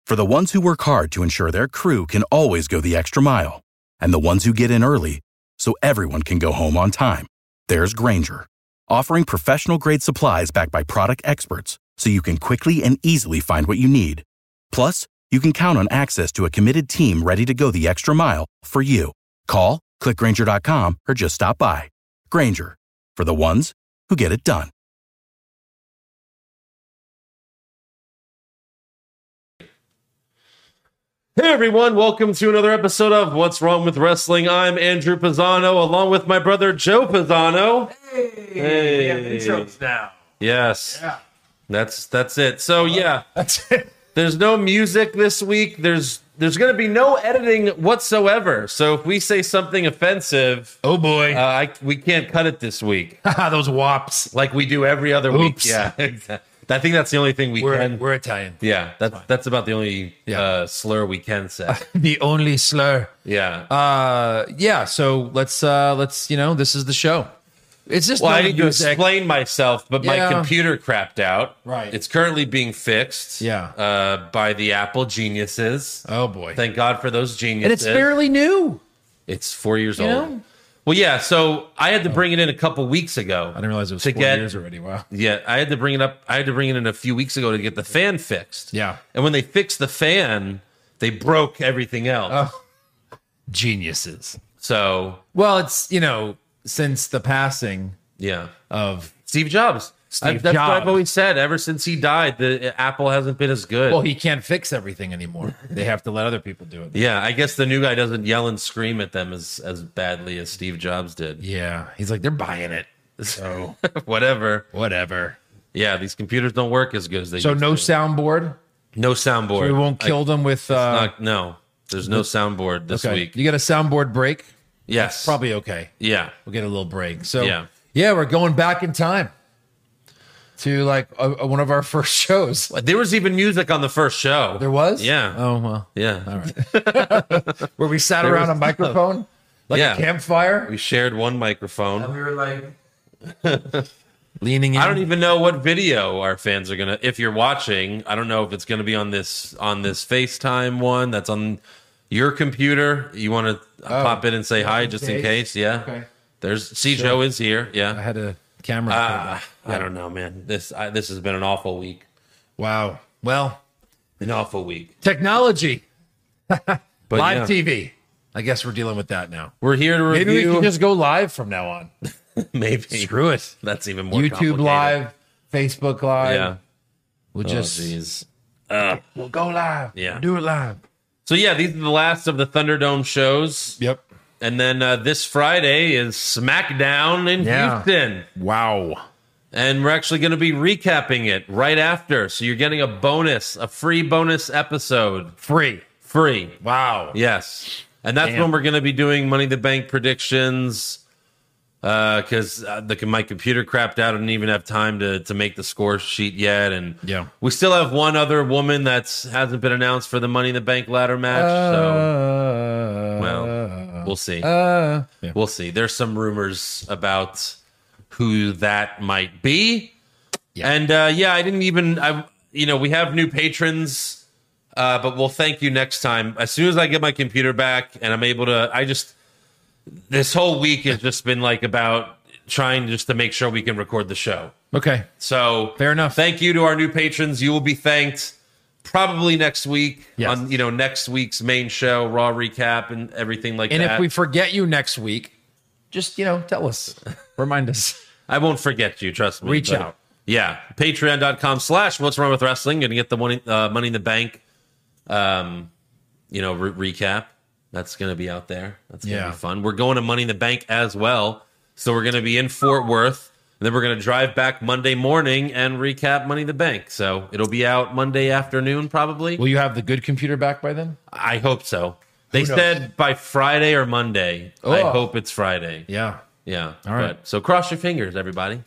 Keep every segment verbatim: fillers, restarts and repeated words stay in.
For the ones who work hard to ensure their crew can always go the extra mile, and the ones who get in early so everyone can go home on time, there's Grainger, offering professional-grade supplies backed by product experts so you can quickly and easily find what you need. Plus, you can count on access to a committed team ready to go the extra mile for you. Call, click Grainger dot com, or just stop by. Grainger, for the ones who get it done. Hey everyone, welcome to another episode of What's Wrong with Wrestling. I'm Andrew Pisano, along with my brother Joe Pisano. Hey, hey. We have intros now. Yes, yeah, that's that's it. So yeah, that's it. There's no music this week. There's there's going to be no editing whatsoever. So if we say something offensive, oh boy, uh, I, we can't cut it this week. Those wops, like we do every other Oops. week. Yeah, exactly. I think that's the only thing we we're, can. We're Italian. Yeah, that's that's about the only Yeah. uh, slur we can say. The only slur. Yeah. Uh, yeah. So let's uh, let's you know, this is the show. It's just Well, no I need to music. explain myself, but Yeah. my computer crapped out. Right. It's currently being fixed. Yeah. Uh, by the Apple geniuses. Oh boy. Thank God for those geniuses. And it's fairly new. It's four years You old. know? Well, yeah. So I had to bring it in a couple weeks ago. I didn't realize it was to four get- years already. Wow. Yeah, I had to bring it up. I had to bring it in a few weeks ago to get the fan fixed. Yeah. And when they fixed the fan, they broke everything else. Oh. Geniuses. So Well, it's you know since the passing yeah, of Steve Jobs. Steve I, that's what Jobs. I've always said. Ever since he died, the Apple hasn't been as good. well, he can't fix everything anymore. They have to let other people do it. Yeah, I guess the new guy doesn't yell and scream at them as as badly as Steve Jobs did. Yeah, he's like they're buying it. So Whatever. whatever. Yeah, these computers don't work as good as they So used no to. soundboard. no soundboard. We won't I- kill them with. Uh, not- no, there's no soundboard this okay. week. You get a soundboard break. Yes, Probably okay. Yeah, We'll get a little break. So Yeah. yeah, we're going back in time to like a, a- one of our first shows. there was even music on the first show. There was. Yeah. Oh well. Yeah, All right. Where we sat around was- a microphone, like Yeah. a campfire. we shared one microphone. We were like leaning in. I don't even know what video our fans are gonna. If you're watching, I don't know if it's gonna be on this on this FaceTime one that's on your computer. You want to pop in and say hi in just in case? case? Yeah. Okay. There's see Joe is here. I Yeah. had a camera. Uh, I don't know, man. This I, this has been an awful week. Wow. Well, An awful week. technology, But live yeah, T V. I guess we're dealing with that now. we're here to Maybe we review. can just go live from now on. maybe Screw it. that's even more YouTube complicated. Live, Facebook Live. Yeah. We'll Oh, just jeez. we'll go live. Yeah. We'll do it live. So yeah, these are the last of the Thunderdome shows, Yep. and then uh, this Friday is SmackDown in Yeah. Houston. Wow. And we're actually going to be recapping it right after. So you're getting a bonus, a free bonus episode. Free. Free. Wow. Yes. And that's Damn. when we're going to be doing Money in the Bank predictions. Because uh, the my computer crapped out. I didn't even have time to, to make the score sheet yet. And Yeah. we still have one other woman that hasn't been announced for the Money in the Bank ladder match. so, Uh, well, we'll see. uh, yeah. We'll see. There's some rumors about who that might be. Yeah. And uh, yeah, I didn't even, I, you know, we have new patrons, uh, but we'll thank you next time. As soon as I get my computer back and I'm able to, I just, this whole week has just been like about trying just to make sure we can record the show. Okay. So Fair enough. Thank you to our new patrons. You will be thanked probably next week Yes. on, you know, next week's main show, Raw recap and everything like And that. if we forget you next week, just, you know, tell us. Remind us. I won't forget you, trust me. Reach but, out. Yeah. Patreon.com slash What's Wrong with Wrestling. Gonna get the money, uh, money in the Bank, um, you know, re- recap. That's gonna be out there. That's gonna Yeah. be fun. We're going to Money in the Bank as well. So we're gonna be in Fort Worth. And then we're gonna drive back Monday morning and recap Money in the Bank. So it'll be out Monday afternoon, probably. Will you have the good computer back by then? I hope so. They Who knows? said by Friday or Monday. I Oh. hope it's Friday. Yeah. Yeah. All right. But, so cross your fingers, everybody.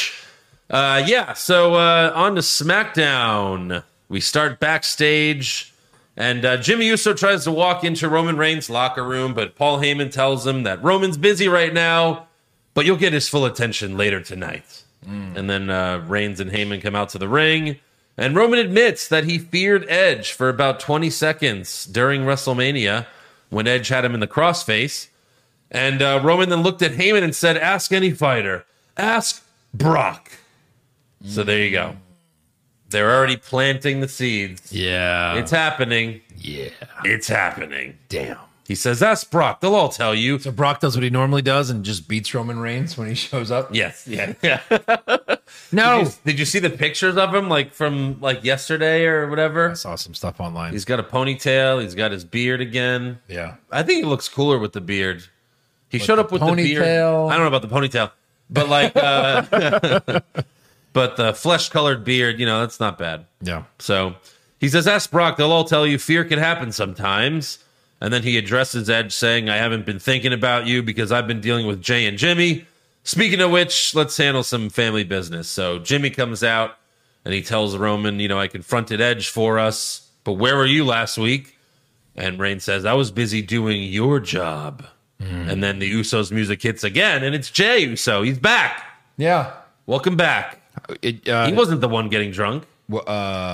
Uh, yeah. So uh, on to SmackDown. We start backstage, and uh, Jimmy Uso tries to walk into Roman Reigns' locker room, but Paul Heyman tells him that Roman's busy right now, but you'll get his full attention later tonight. And then uh, Reigns and Heyman come out to the ring. And Roman admits that he feared Edge for about twenty seconds during WrestleMania when Edge had him in the crossface. And uh, Roman then looked at Heyman and said, ask any fighter. Ask Brock. Mm. So there you go. They're already planting the seeds. Yeah. It's happening. Yeah. It's happening. Damn. He says, ask Brock. They'll all tell you. So Brock does what he normally does and just beats Roman Reigns when he shows up? Yes. Yeah. Yeah. No. Did you, did you see the pictures of him like from like yesterday or whatever? I saw some stuff online. He's got a ponytail. He's got his beard again. Yeah. I think he looks cooler with the beard. He showed up with the beard. ponytail. I don't know about the ponytail, but like, uh, but the flesh-colored beard, you know, that's not bad. Yeah. So he says, ask Brock. They'll all tell you fear can happen sometimes. And then he addresses Edge saying, I haven't been thinking about you because I've been dealing with Jay and Jimmy. Speaking of which, let's handle some family business. So Jimmy comes out and he tells Roman, you know, I confronted Edge for us, but where were you last week? And Reigns says, I was busy doing your job. Mm. And then the Usos music hits again, and it's Jay Uso. He's back. Yeah. Welcome back. It, uh, he wasn't the one getting drunk. Well,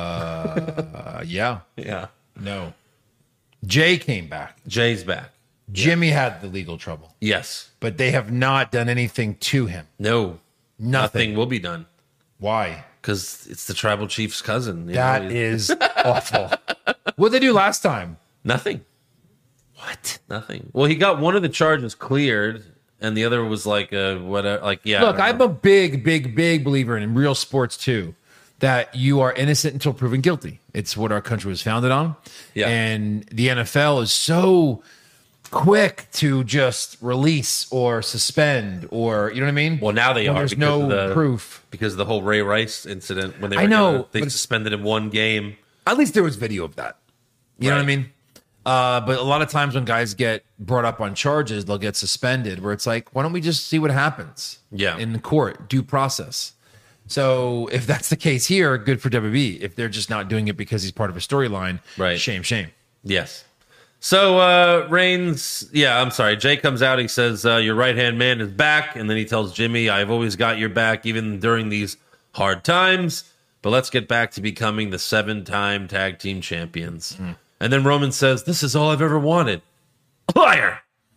uh, yeah. Yeah. No. Jay came back. Jay's back. Jimmy yeah. had the legal trouble. Yes. But they have not done anything to him. No. Nothing. Nothing will be done. Why? Because it's the tribal chief's cousin. You that know? is awful. What did they do last time? Nothing. What? Nothing. Well, he got one of the charges cleared, and the other was like a whatever. Like, yeah. Look, I'm a big, big, big believer in, in real sports too, that you are innocent until proven guilty. It's what our country was founded on. Yeah. And the N F L is so quick to just release or suspend, or you know what I mean? Well, now they when are. There's because no of the, proof because of the whole Ray Rice incident when they were I know, gonna, they but- suspended him one game. At least there was video of that. You know Right. what I mean? Uh, but a lot of times when guys get brought up on charges, they'll get suspended, where it's like, why don't we just see what happens? Yeah. In the court, due process. So if that's the case here, good for W W E. If they're just not doing it because he's part of a storyline, Right. shame, shame. Yes. So uh Reigns, yeah, I'm sorry. Jay comes out. He says, uh, your right-hand man is back. And then he tells Jimmy, I've always got your back, even during these hard times. But let's get back to becoming the seven-time tag team champions. Mm. And then Roman says, this is all I've ever wanted. Liar!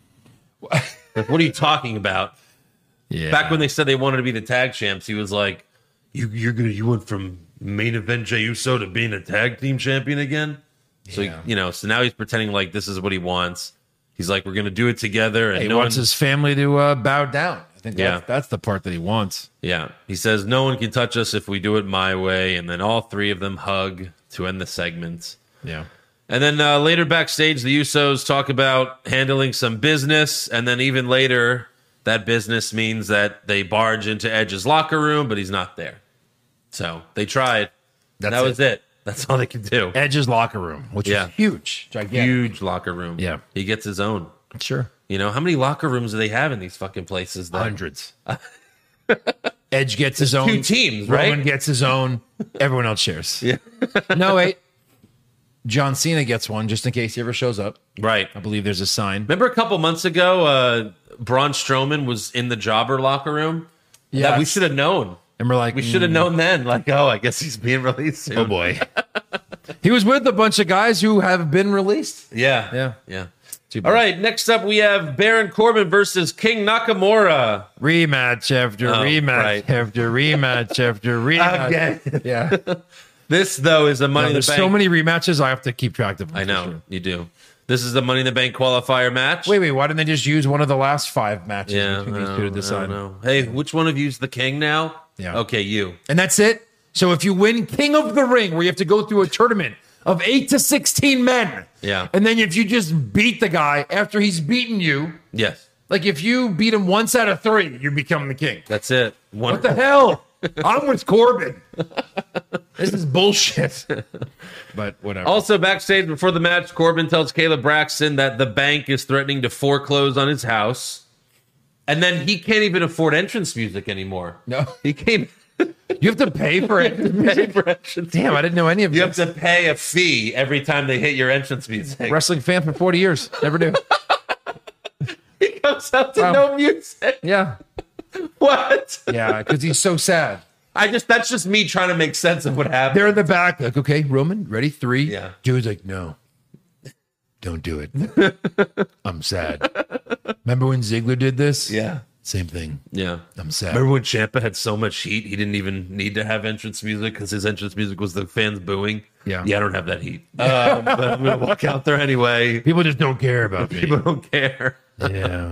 Like, what are you talking about? Yeah. Back when they said they wanted to be the tag champs, he was like, you, you're gonna, you went from main event Jey Uso to being a tag team champion again? So, Yeah. you know, so now he's pretending like this is what he wants. He's like, we're going to do it together. And He no wants one, his family to uh, bow down. I think Yeah. that's, that's the part that he wants. yeah. He says, no one can touch us if we do it my way. And then all three of them hug to end the segment. Yeah. And then uh, later backstage, the Usos talk about handling some business. And then even later, that business means that they barge into Edge's locker room, but he's not there. So they tried. That's that it. was it. That's all they could do. Edge's locker room, which Yeah. is huge. Gigantic. Huge locker room. Yeah. He gets his own. Sure. You know, how many locker rooms do they have in these fucking places? Though? Hundreds. Edge gets his own. Two teams, right? Roman gets his own. Everyone else shares. Yeah. No, wait. John Cena gets one just in case he ever shows up. Right. I believe there's a sign. Remember a couple months ago, uh, Braun Strowman was in the jobber locker room? Yeah. That we should have known. And we're like, We should have mm, known then. Like, oh, I guess he's being released soon. Oh, boy. He was with a bunch of guys who have been released. Yeah. Yeah. Yeah. Too bad. All right. Next up, we have Baron Corbin versus King Nakamura. Rematch after Oh, rematch right. after rematch after rematch. Again. Yeah. This, though, is a Money No, in the there's Bank. so many rematches, I have to keep track of them. I for know. sure. You do. This is the Money in the Bank qualifier match. Wait, wait. Why didn't they just use one of the last five matches Yeah. between I these don't, two to I decide? don't know. Hey, which one of you's the king now? Yeah. Okay, you. And that's it. So if you win King of the Ring, where you have to go through a tournament of eight to sixteen men, Yeah. and then if you just beat the guy after he's beaten you, Yes. like if you beat him once out of three, you become the king. That's it. One. What the hell? I'm with Corbin. This is bullshit. But whatever. Also, backstage before the match, Corbin tells Caleb Braxton that the bank is threatening to foreclose on his house. And then he can't even afford entrance music anymore. No. He came. You have to pay for it. pay for entrance Damn, I didn't know any of You have this. to pay a fee every time they hit your entrance music. Wrestling fan for forty years. Never knew. He comes out to Wow. no music. Yeah. What? Yeah, because he's so sad. I just that's just me trying to make sense of what happened. They're in the back, like, okay, Roman, ready? Three. Yeah. Dude's like, no, don't do it. I'm sad. Remember when Ziggler did this? Yeah. Same thing. Yeah. I'm sad. Remember when Ciampa had so much heat, he didn't even need to have entrance music because his entrance music was the fans booing? Yeah. Yeah, I don't have that heat. Um, but I'm going to walk out there anyway. People just don't care about me. People don't care. Yeah.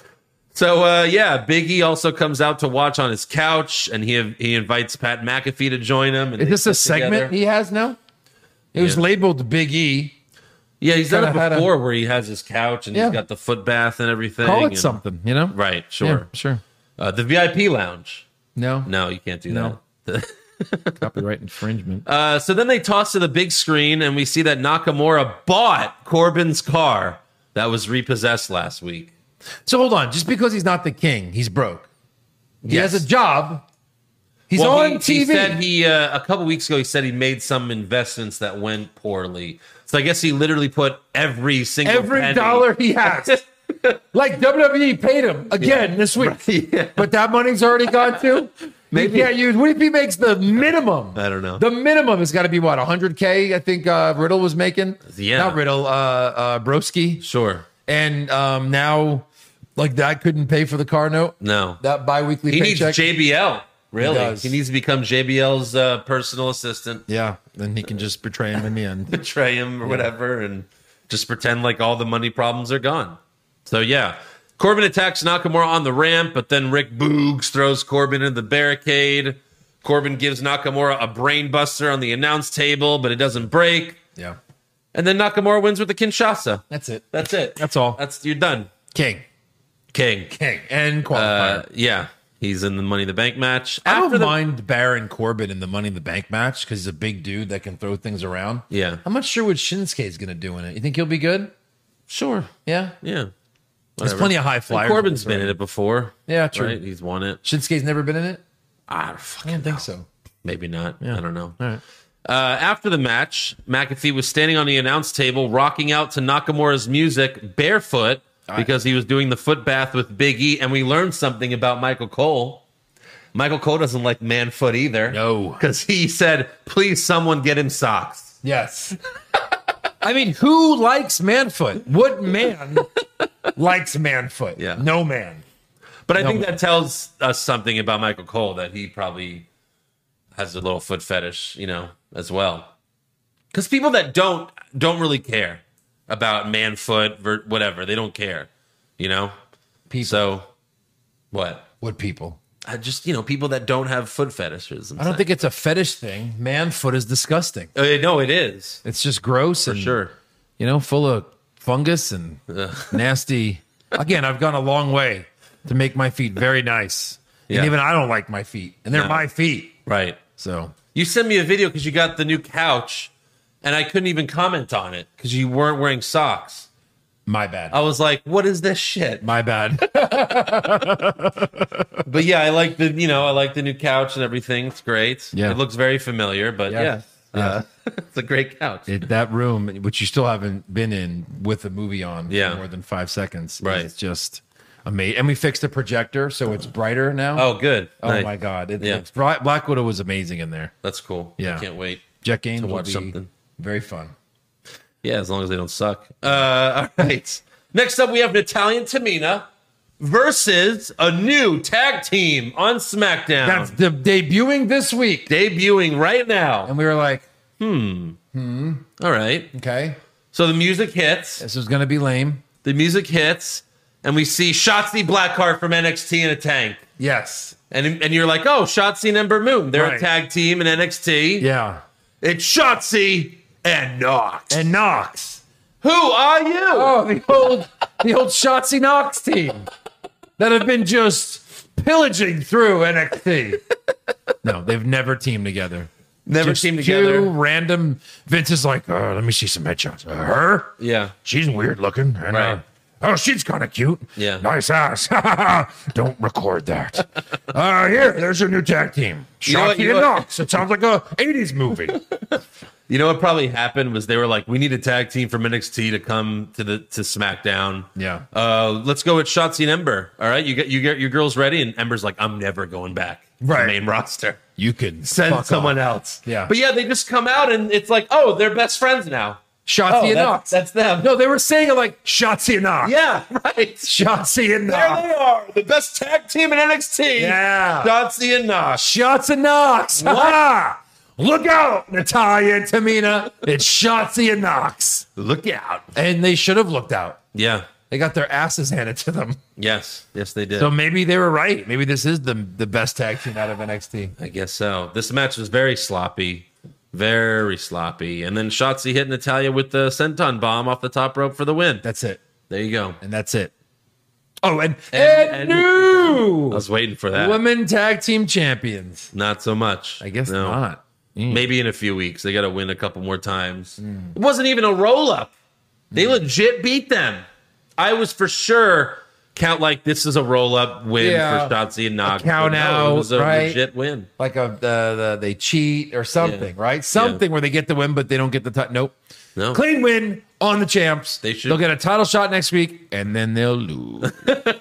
So, uh, yeah, Big E also comes out to watch on his couch, and he he invites Pat McAfee to join him. And Is they this a sit together. segment he has now? It was Yeah. labeled Big E. Yeah, he's done it Kinda had a- before where he has his couch and Yeah. he's got the foot bath and everything. Call it and- something, you know? Right, Yeah, sure. sure. Uh, the V I P lounge. No. No, you can't do No. that. Copyright infringement. Uh, so then they toss to the big screen, and we see that Nakamura bought Corbin's car that was repossessed last week. So hold on. Just because he's not the king, he's broke. He Yes. has a job. He's Well, on he, T V. He said he uh, a couple weeks ago. He said he made some investments that went poorly. So I guess he literally put every single Every penny- dollar he has. Like W W E paid him again this week. Yeah. But that money's already gone too? Maybe. He can't use. What if he makes the minimum? I don't know. The minimum has got to be what, one hundred K? I think uh, Riddle was making. Yeah. Not Riddle, uh, uh, Broski. Sure. And um, now, like, that couldn't pay for the car note. No. That bi-weekly He paycheck. needs J B L. Really, He he, does. needs to become J B L's uh, personal assistant, Yeah. Then he can just betray him in the end. betray him or whatever, and just pretend like all the money problems are gone. So yeah, Corbin attacks Nakamura on the ramp, but then Rick Boogs throws Corbin into the barricade. Corbin gives Nakamura a brain buster on the announce table, but it doesn't break. Yeah. And then Nakamura wins with the Kinshasa. That's it. That's it. That's all. That's you're done. King. King. King. And Uh, qualifier. yeah, he's in the Money in the Bank match. I don't the- mind Baron Corbin in the Money in the Bank match because he's a big dude that can throw things around. Yeah. I'm not sure what Shinsuke is going to do in it. You think he'll be good? Sure. Yeah. Yeah. There's Whatever. plenty of high And flyers. Corbin's been in it before. Yeah, true. Right? He's won it. Shinsuke's never been in it? I don't I fucking don't think know. so. Maybe not. Yeah. I don't know. All right. Uh, after the match, McAfee was standing on the announce table, rocking out to Nakamura's music barefoot because he was doing the foot bath with Big E. And we learned something about Michael Cole. Michael Cole doesn't like man foot either. No. Because he said, please, someone get him socks. Yes. I mean, who likes Manfoot? What man likes Manfoot? Yeah. No man. But I No, think man. that tells us something about Michael Cole, that he probably has a little foot fetish, you know, as well. Because people that don't don't really care about man foot, ver- whatever, they don't care, you know. People. So, what? What people? I just you know people that don't have foot fetishes. I don't think it's a fetish thing. Man foot is disgusting. Uh, no, it is It's just gross for and sure. you know, full of fungus and nasty. Again, I've gone a long way to make my feet very nice. Yeah. And even I don't like my feet. And they're No. my feet. Right. So You sent me a video because you got the new couch, and I couldn't even comment on it because you weren't wearing socks. my bad. I was like, "What is this shit?" My bad. But yeah, I like the you know I like the new couch and everything. It's great. Yeah. It looks very familiar, but Yeah. yeah, Uh, it's a great couch. It, that room, which you still haven't been in with a movie on Yeah. for more than five seconds, Right. is just amazing. And we fixed the projector, so it's brighter now. Oh, good. Oh Nice. my god! It, Yeah. it's, Black Widow was amazing in there. That's cool. Yeah. I can't wait. Jet Gaines To will watch be something. very fun. Yeah, as long as they don't suck. Uh, all right. Next up, we have Natalia and Tamina versus a new tag team on SmackDown. That's de- debuting this week, debuting right now. and we were like, All right. okay, So the music hits. this is going to be lame. The music hits, and we see Shotzi Blackheart from N X T in a tank. Yes, And, and you're like, oh, Shotzi and Ember Moon. They're a Right. tag team in N X T. yeah, It's Shotzi and Nox. and Knox. Who are you? Oh, the old, the old Shotzi Knox team that have been just pillaging through N X T. No, they've never teamed together. Never Just teamed two together. random. Vince is like, uh, let me see some headshots. Uh, her? Yeah. She's weird looking. And, Right. uh, oh, she's kind of cute. Yeah. Nice ass. Don't record that. Uh, here, there's your new tag team. You know what- Shotzi you know and what- Knox. It sounds like a eighties movie. You know what probably happened was they were like, we need a tag team from N X T to come to the to SmackDown. Yeah. Uh, let's go with Shotzi and Ember. All right, you get you get your girls ready, and Ember's like, I'm never going back. Right. the main roster. You could Send fuck someone off. else. Yeah. But yeah, they just come out and it's like, oh, they're best friends now. Shotzi Oh, and that's- Knox. that's them. No, they were saying it like Shotzi and Knox. Yeah, right. Shotzi and There Knox. they are, the best tag team in N X T. Yeah. Shotzi and Knox. Shots and Knox. Ha! Look out, Natalia and Tamina. It's Shotzi and Knox. Look out. And they should have looked out. Yeah. They got their asses handed to them. Yes. Yes, they did. So maybe they were right. Maybe this is the the best tag team out of N X T. I guess so. This match was very sloppy. Very sloppy. And then Shotzi hit Natalia with the senton bomb off the top rope for the win. That's it. There you go. And that's it. Oh, and, And- and, and- new I was waiting for that. women tag team champions. Not so much. I guess No. not. Mm. Maybe in a few weeks. They got to win a couple more times. It wasn't even a roll up. They legit beat them. I was for sure count like this is a roll up win Yeah. for Shotzi and Knox. A count But no, out, it was a right? legit win. Like a the, the they cheat or something, Yeah. right? Something where they get the win, but they don't get the title. Nope. No. Clean win on the champs. They should- They'll get a title shot next week, and then they'll lose.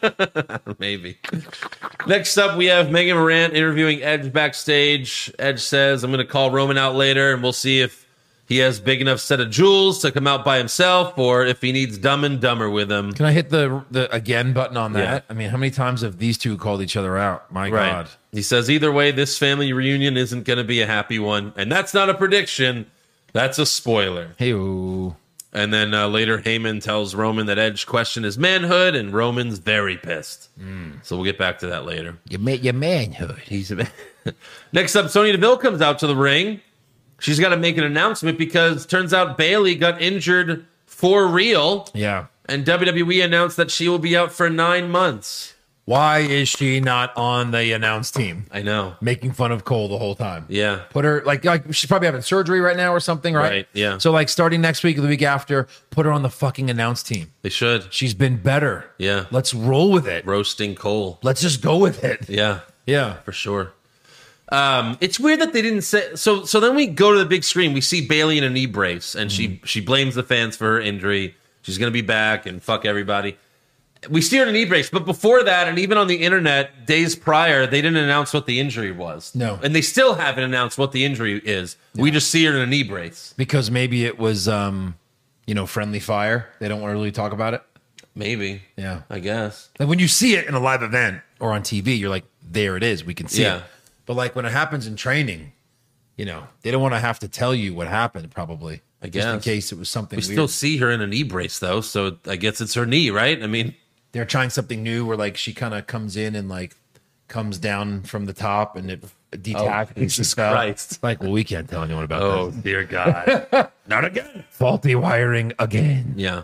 Maybe. Next up, we have Megan Morant interviewing Edge backstage. Edge says, I'm going to call Roman out later, and we'll see if he has big enough set of jewels to come out by himself or if he needs Dumb and Dumber with him. Can I hit the the again button on that? Yeah. I mean, how many times have these two called each other out? My Right. God. He says, either way, this family reunion isn't going to be a happy one. And that's not a prediction. That's a spoiler. Hey, ooh. And then uh, later, Heyman tells Roman that Edge questioned his manhood, and Roman's very pissed. So we'll get back to that later. You made your manhood. He's a Next up, Sonya Deville comes out to the ring. She's got to make an announcement because turns out Bayley got injured for real, Yeah. and W W E announced that she will be out for nine months. Why is she not on the announce team? I know. Making fun of Cole the whole time. Yeah. Put her like like she's probably having surgery right now or something, right? Right, yeah. So like starting next week or the week after, put her on the fucking announce team. They should. She's been better. Yeah. Let's roll with it. Roasting Cole. Let's just go with it. Yeah. Yeah. For sure. Um, it's weird that they didn't say so. So then we go to the big screen. We see Bailey in a knee brace, and she she blames the fans for her injury. She's gonna be back and fuck everybody. We see her in a knee brace, but before that, and even on the internet days prior, they didn't announce what the injury was. No. and they still haven't announced what the injury is. We just see her in a knee brace. Because maybe it was um, you know, friendly fire. They don't want to really talk about it. Maybe. Yeah. I guess. Like when you see it in a live event or on T V, you're like, there it is. We can see Yeah. it. But like when it happens in training, you know, they don't want to have to tell you what happened, probably. I Just in guess. case it was something We weird. still see her in a knee brace though, so I guess it's her knee, right? I mean, They're trying something new where like she kind of comes in and like comes down from the top and it detaches. Oh, Jesus and stuff. Christ. Like, well, we can't tell anyone about oh this. dear God, not again. Faulty wiring again. Yeah.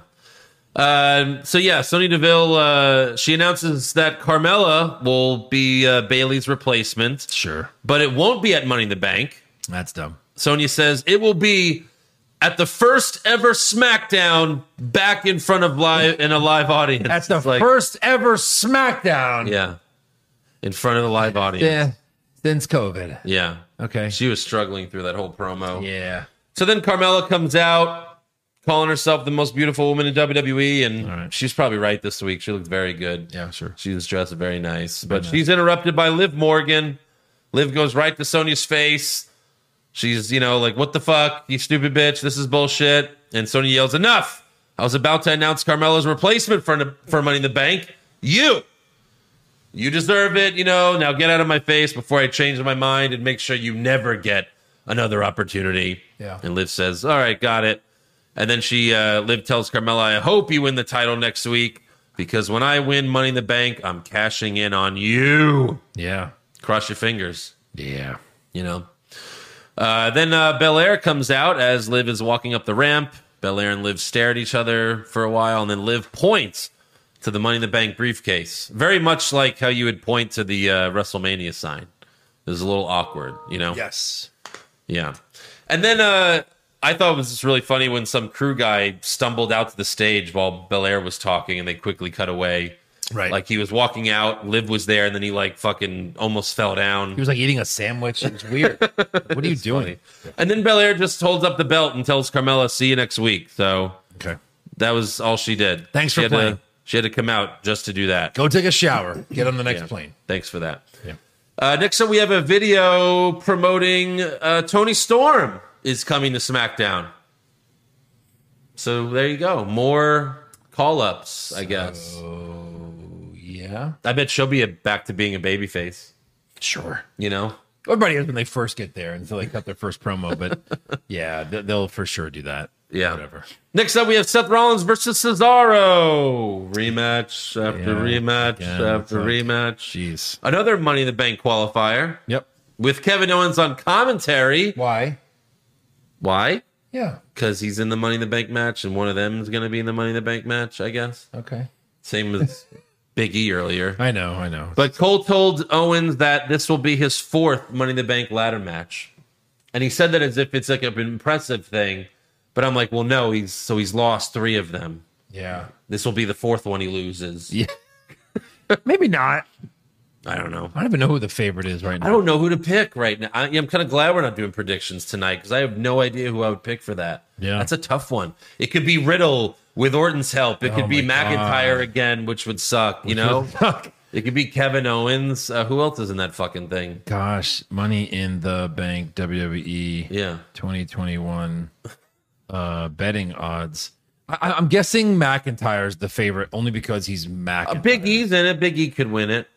Um, so yeah, Sonya Deville, uh, she announces that Carmella will be uh, Bailey's replacement, Sure. but it won't be at Money in the Bank. That's dumb. Sonya says it will be at the first ever SmackDown back in front of live in a live audience. That's the It's like, first ever SmackDown. yeah, in front of the live audience. Yeah. Since COVID. Yeah. Okay. She was struggling through that whole promo. Yeah. So then Carmella comes out, calling herself the most beautiful woman in W W E, and All right. she's probably right this week. She looked very good. Yeah, sure. She was dressed very nice. But she's interrupted by Liv Morgan. Liv goes right to Sonya's face. She's, you know, like, what the fuck, you stupid bitch, this is bullshit. And Sonya yells, enough. I was about to announce Carmella's replacement for, for Money in the Bank. You. You deserve it, you know. Now get out of my face before I change my mind and make sure you never get another opportunity. Yeah. And Liv says, all right, got it. And then she, uh, Liv tells Carmella, I hope you win the title next week because when I win Money in the Bank, I'm cashing in on you. Yeah. Cross your fingers, Yeah. you know. Uh, then uh, Belair comes out as Liv is walking up the ramp. Belair and Liv stare at each other for a while, and then Liv points to the Money in the Bank briefcase. Very much like how you would point to the uh, WrestleMania sign. It was a little awkward, you know? Yes. Yeah. And then uh, I thought it was just really funny when some crew guy stumbled out to the stage while Belair was talking, and they quickly cut away. Right. Like he was walking out, Liv was there, and then he like fucking almost fell down. He was like eating a sandwich. It was weird. What are you doing? Funny. And then Belair just holds up the belt and tells Carmella, see you next week. So Okay. that was all she did. Thanks she for had playing. To, she had to come out just to do that. Go take a shower. Get on the next Yeah. plane. Thanks for that. Yeah. Uh, next up, we have a video promoting uh, Tony Storm is coming to SmackDown. So there you go. More call-ups, I guess. Oh, yeah. I bet she'll be a, back to being a babyface. Sure. You know? Everybody is when they first get there until they cut their first promo. But yeah, they- they'll for sure do that. Yeah. Whatever. Next up, we have Seth Rollins versus Cesaro. Rematch after Yeah, after again, after it's like- rematch. Jeez. Another Money in the Bank qualifier Yep. with Kevin Owens on commentary. Why? Why? Yeah. Because he's in the Money in the Bank match, and one of them is going to be in the Money in the Bank match, I guess. Okay. Same as Big E earlier. I know, I know. But Cole told Owens that this will be his fourth Money in the Bank ladder match. And he said that as if it's like an impressive thing. But I'm like, well, no, he's so he's lost three of them. yeah. This will be the fourth one he loses. Yeah. Maybe not. I don't know. I don't even know who the favorite is right now. I don't know who to pick right now. I, I'm kind of glad we're not doing predictions tonight because I have no idea who I would pick for that. Yeah. That's a tough one. It could be Riddle with Orton's help. It Oh could be my McIntyre God. again, which would suck, you know? It could be Kevin Owens. Uh, who else is in that fucking thing? Gosh, Money in the Bank W W E Yeah. twenty twenty-one uh, betting odds. I, I'm guessing McIntyre's the favorite only because he's McIntyre. Uh, Big E's in it. Big E could win it.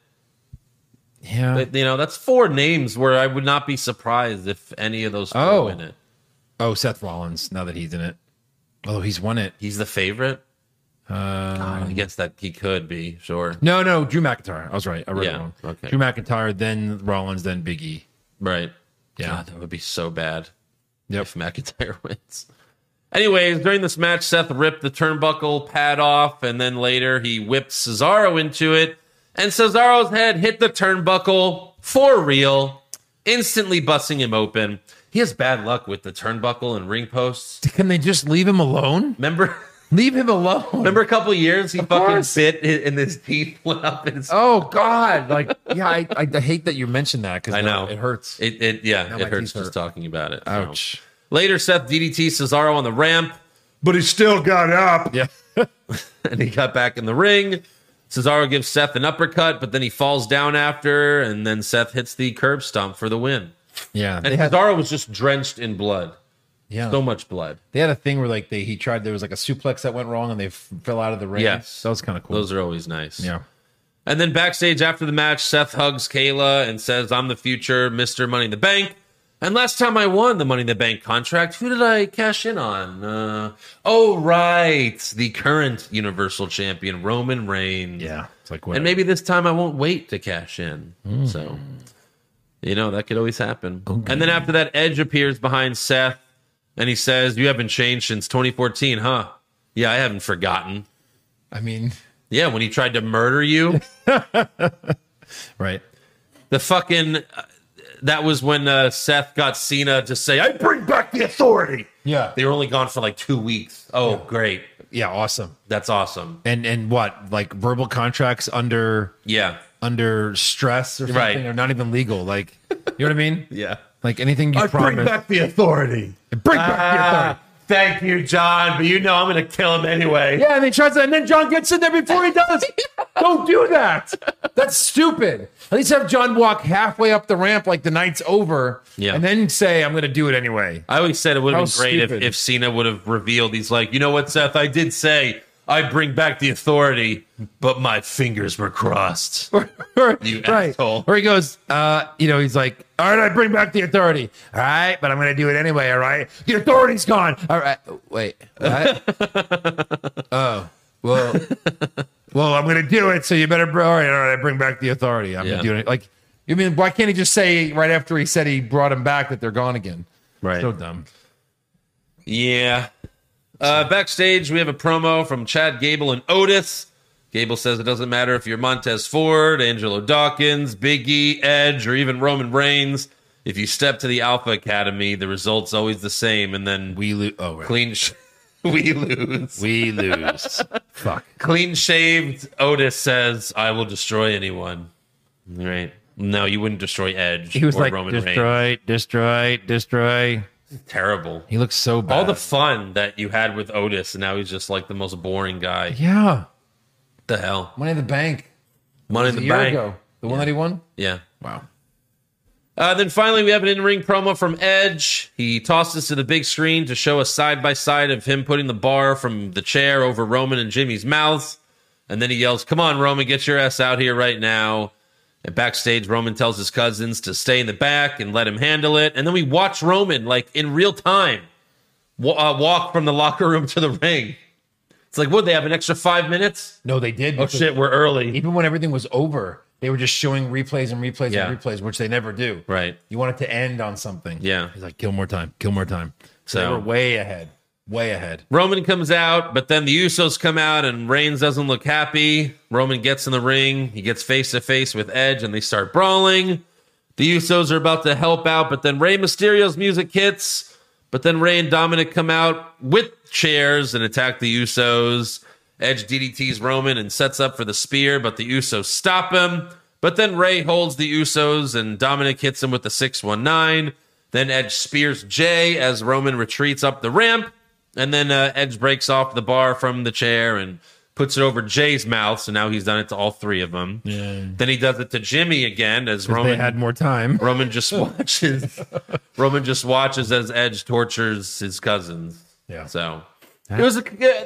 Yeah. But, you know, that's four names where I would not be surprised if any of those four Oh. win it. oh, Seth Rollins, now that he's in it. Although he's won it. He's the favorite? Um, I guess that he could be, sure. no, no, Drew McIntyre. I was right. I read Yeah, it wrong. okay. Drew McIntyre, then Rollins, then Big E. Right. Yeah. God, that would be so bad Yep. if McIntyre wins. Anyways, during this match, Seth ripped the turnbuckle pad off, and then later he whipped Cesaro into it, and Cesaro's head hit the turnbuckle for real, instantly busting him open. He has bad luck with the turnbuckle and ring posts. Can they just leave him alone? Remember, Leave him alone. remember a couple of years he Of fucking course. bit hi- and his teeth went up in his. Oh God! Like, yeah, I, I, I hate that you mentioned that because I know it hurts. It, it yeah, Now it my hurts teeth just hurt. talking about it. so. Ouch. Later, Seth D D T Cesaro on the ramp, But he still got up. Yeah. and he got back in the ring. Cesaro gives Seth an uppercut, but then he falls down after, and then Seth hits the curb stomp for the win. Yeah. And They had, Cesaro was just drenched in blood. yeah. So much blood. They had a thing where like they he tried there was like a suplex that went wrong and they f- fell out of the ring. Yes. That was kind of cool. Those are always nice. yeah. And then backstage after the match, Seth hugs Kayla and says, I'm the future Mister Money in the Bank. And last time I won the Money in the Bank contract, who did I cash in on? Uh, oh, right. The current Universal Champion, Roman Reigns. Yeah. It's like And whatever. maybe this time I won't wait to cash in. So, you know, that could always happen. And then after that, Edge appears behind Seth and he says, you haven't changed since twenty fourteen, huh? Yeah, I haven't forgotten. I mean, Yeah, when he tried to murder you. right. The fucking uh, that was when uh, Seth got Cena to say, I bring back the authority. Yeah. They were only gone for like two weeks. Oh, great. Yeah. Awesome. That's awesome. And and what like verbal contracts under Yeah. under stress or something Right. are not even legal. Like, you know what I mean? Yeah. Like anything you promise. the authority. Bring back the authority. Ah, thank you, John, but you know I'm going to kill him anyway. Yeah, and he tries to, and then John gets in there before he does. Don't do that. That's stupid. At least have John walk halfway up the ramp like the night's over, Yeah. and then say, "I'm going to do it anyway." I always said it would have How been great if, stupid. if Cena would have revealed. He's like, you know what, Seth? I did say I bring back the authority, but my fingers were crossed. Or- You right. asshole. Or he goes, uh, you know, he's like, "All right, I bring back the authority. All right, but I'm going to do it anyway. All right, the authority's gone. All right, wait, what? oh, well, well, I'm going to do it. So you better, bro. All right, all right, I bring back the authority. I'm Yeah. going to do it. Like, you mean why can't he just say right after he said he brought him back that they're gone again? Right. So dumb. Yeah. Uh, backstage, we have a promo from Chad Gable and Otis. Gable says it doesn't matter if you're Montez Ford, Angelo Dawkins, Big E, Edge, or even Roman Reigns. If you step to the Alpha Academy, the result's always the same, and then We lose. Oh, right. clean sh- we lose. We lose. Fuck. Clean shaved Otis says, I will destroy anyone. Right. No, you wouldn't destroy Edge He was or like, Roman Reigns. destroy, destroy, destroy. Terrible. He looks so bad. All the fun that you had with Otis, and now he's just like the most boring guy. yeah. The hell? Money in the Bank. Money in A the year Bank. ago. The one that he won? Yeah. Wow. Uh, then finally, we have an in-ring promo from Edge. He tosses to the big screen to show a side-by-side of him putting the bar from the chair over Roman and Jimmy's mouths. And then he yells, "Come on, Roman, get your ass out here right now." And backstage, Roman tells his cousins to stay in the back and let him handle it. And then we watch Roman, like, in real time, w- uh, walk from the locker room to the ring. It's like, what, they have an extra five minutes? No, they did. Oh, shit, we're early. Even when everything was over, they were just showing replays and replays Yeah. and replays, which they never do. Right. You want it to end on something. Yeah. He's like, kill more time, kill more time. So, So- they were way ahead, way ahead. Roman comes out, but then the Usos come out, and Reigns doesn't look happy. Roman gets in the ring. He gets face-to-face with Edge, and they start brawling. The Usos are about to help out, but then Rey Mysterio's music hits. But then Rey and Dominic come out with chairs and attack the Usos. Edge D D Ts Roman and sets up for the spear, but the Usos stop him. But then Rey holds the Usos, and Dominic hits him with the six one nine. Then Edge spears Jay as Roman retreats up the ramp. And then uh, Edge breaks off the bar from the chair and puts it over Jay's mouth. So now he's done it to all three of them. Yeah. Then he does it to Jimmy again as Roman They had more time. Roman just watches. Roman just watches as Edge tortures his cousins. Yeah. So it was a,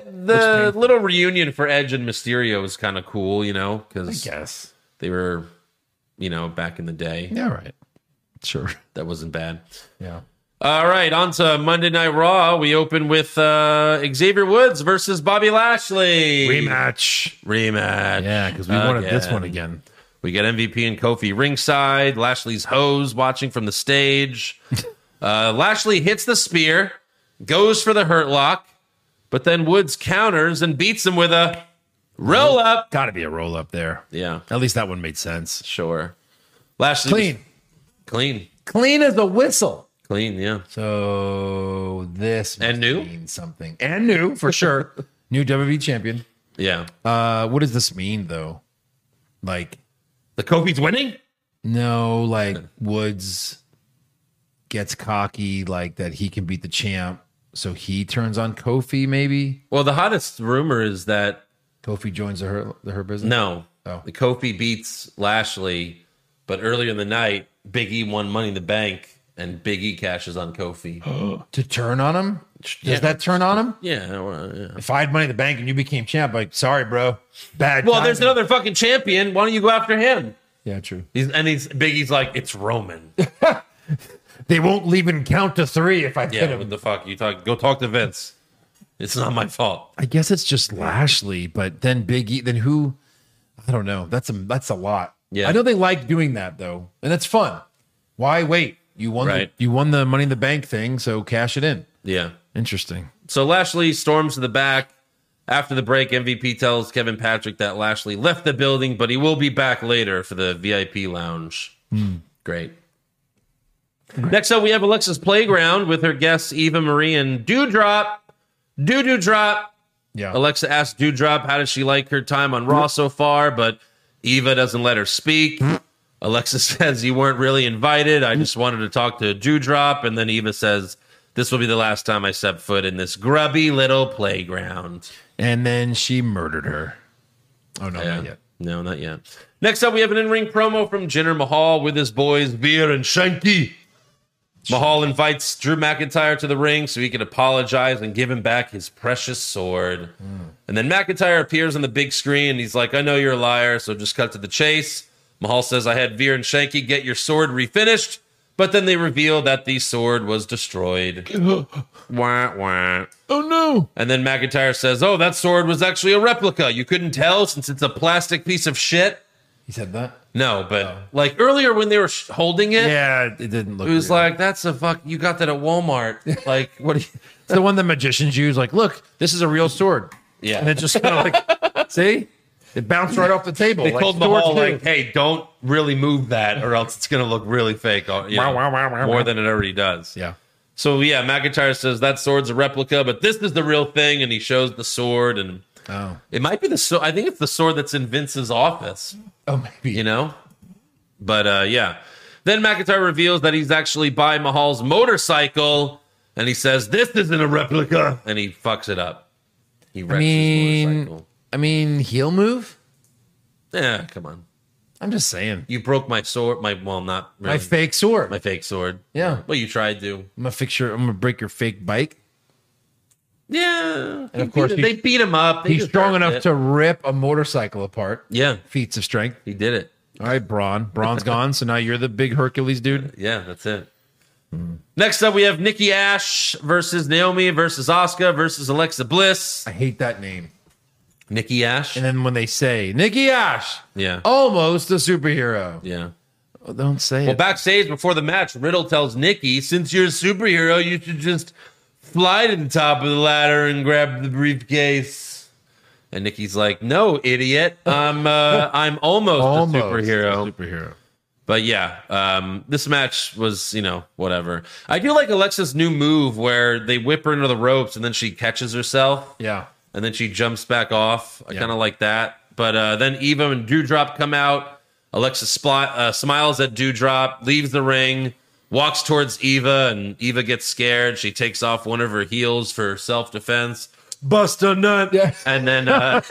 the little reunion for Edge and Mysterio was kind of cool, you know, I because guess. they were, you know, back in the day. Yeah, right. Sure. That wasn't bad. Yeah. All right, on to Monday Night Raw. We open with uh, Xavier Woods versus Bobby Lashley. Rematch. Rematch. Yeah, because we wanted this Again. one again. We get M V P and Kofi ringside. Lashley's hose watching from the stage. uh, Lashley hits the spear, goes for the hurt lock, but then Woods counters and beats him with a roll up. Got to be a roll up there. Yeah, At least that one made sense. sure. Lashley Clean. was- clean, Clean as a whistle. clean. Yeah, So this And must new? mean something. And new, for sure. New W W E champion. yeah. Uh, what does this mean, though? Like, The Kofi's winning. no, like Woods gets cocky, like that he can beat the champ. So he turns on Kofi, maybe? Well, the hottest rumor is that Kofi joins the her, the her business? no, Oh. the Kofi beats Lashley, but earlier in the night, Big E won Money in the Bank, and Big E cashes on Kofi. To turn on him? Does Yeah. that turn on him? yeah, well, yeah. If I had money in the bank and you became champ, like, sorry, bro. Bad Well, there's timing. another fucking champion. Why don't you go after him? Yeah, true. He's and he's Big E's like, it's Roman. They won't even count to three if I hit Yeah, him. what the fuck? You talk go talk to Vince. It's not my fault. I guess it's just Lashley, but then Big E, then who? I don't know. That's a that's a lot. Yeah. I know they like doing that though, and it's fun. Why wait? You won Right. the you won the Money in the Bank thing, so cash it in. Yeah. Interesting. So Lashley storms to the back. After the break, M V P tells Kevin Patrick that Lashley left the building, but he will be back later for the V I P lounge. Great. Next up, we have Alexa's Playground with her guests Eva Marie and Dewdrop. Doo Doo Drop. Yeah. Alexa asks Dewdrop how does she like her time on Raw so far, but Eva doesn't let her speak. Alexa says, you weren't really invited. I just wanted to talk to Dewdrop. And then Eva says, this will be the last time I step foot in this grubby little playground. And then she murdered her. Oh no, Yeah. not yet. No, not yet. Next up, we have an in-ring promo from Jinder Mahal with his boys Veer and Shanky. Mahal invites Drew McIntyre to the ring so he can apologize and give him back his precious sword. And then McIntyre appears on the big screen and he's like, I know you're a liar, so just cut to the chase. Mahal says, I had Veer and Shanky get your sword refinished, but then they reveal that the sword was destroyed. Wah, wah. Oh no. And then McIntyre says, oh, that sword was actually a replica. You couldn't tell since it's a plastic piece of shit. He said that? No, but like earlier when they were sh- holding it, Yeah, it didn't look it was real. like, that's a fuck, you got that at Walmart. Like, what do you, It's the one the magicians use, like, look, this is a real sword. Yeah. And it just kind of like, see? It bounced right off the table. they like told swords Mahal, do. like, hey, don't really move that or else it's going to look really fake, uh, you know, Wow, wow, wow, wow, more wow. than it already does. Yeah. So, yeah, McIntyre says that sword's a replica, but this is the real thing, and he shows the sword, and Oh. it might be the sword. I think it's the sword that's in Vince's office. Oh, maybe. You know? But uh yeah. Then McIntyre reveals that he's actually by Mahal's motorcycle, and he says, this isn't a replica, and he fucks it up. He wrecks I his mean, motorcycle. I mean, heel move? Yeah, come on. I'm just saying. You broke my sword. My well, not really. My fake sword. My fake sword. Yeah. Well, you tried to. I'm gonna fix your. I'm gonna break your fake bike. Yeah. And of course, beat, they beat him up. They He's strong deserved enough it. to rip a motorcycle apart. Yeah, Feats of strength. he did it. All right, Braun. Braun's gone, so now you're the big Hercules dude. Yeah, that's it. Next up, we have Nikki Ash versus Naomi versus Asuka versus Alexa Bliss. I hate that name. Nikki Ash. And then when they say Nikki Ash, Yeah. almost a superhero. Yeah. Oh, don't say Well, it. backstage before the match, Riddle tells Nikki, since you're a superhero, you should just fly to the top of the ladder and grab the briefcase. And Nikki's like, no, idiot. I'm uh, I'm almost, Almost a superhero. a superhero. But yeah, um, this match was, you know, whatever. I do like Alexa's new move where they whip her into the ropes and then she catches herself Yeah. and then she jumps back off. I Yeah. kind of like that. But uh, then Eva and Dewdrop come out. Alexa spl- uh, smiles at Dewdrop, leaves the ring, walks towards Eva, and Eva gets scared. She takes off one of her heels for self-defense. Bust a nut. Yeah. And then... Uh,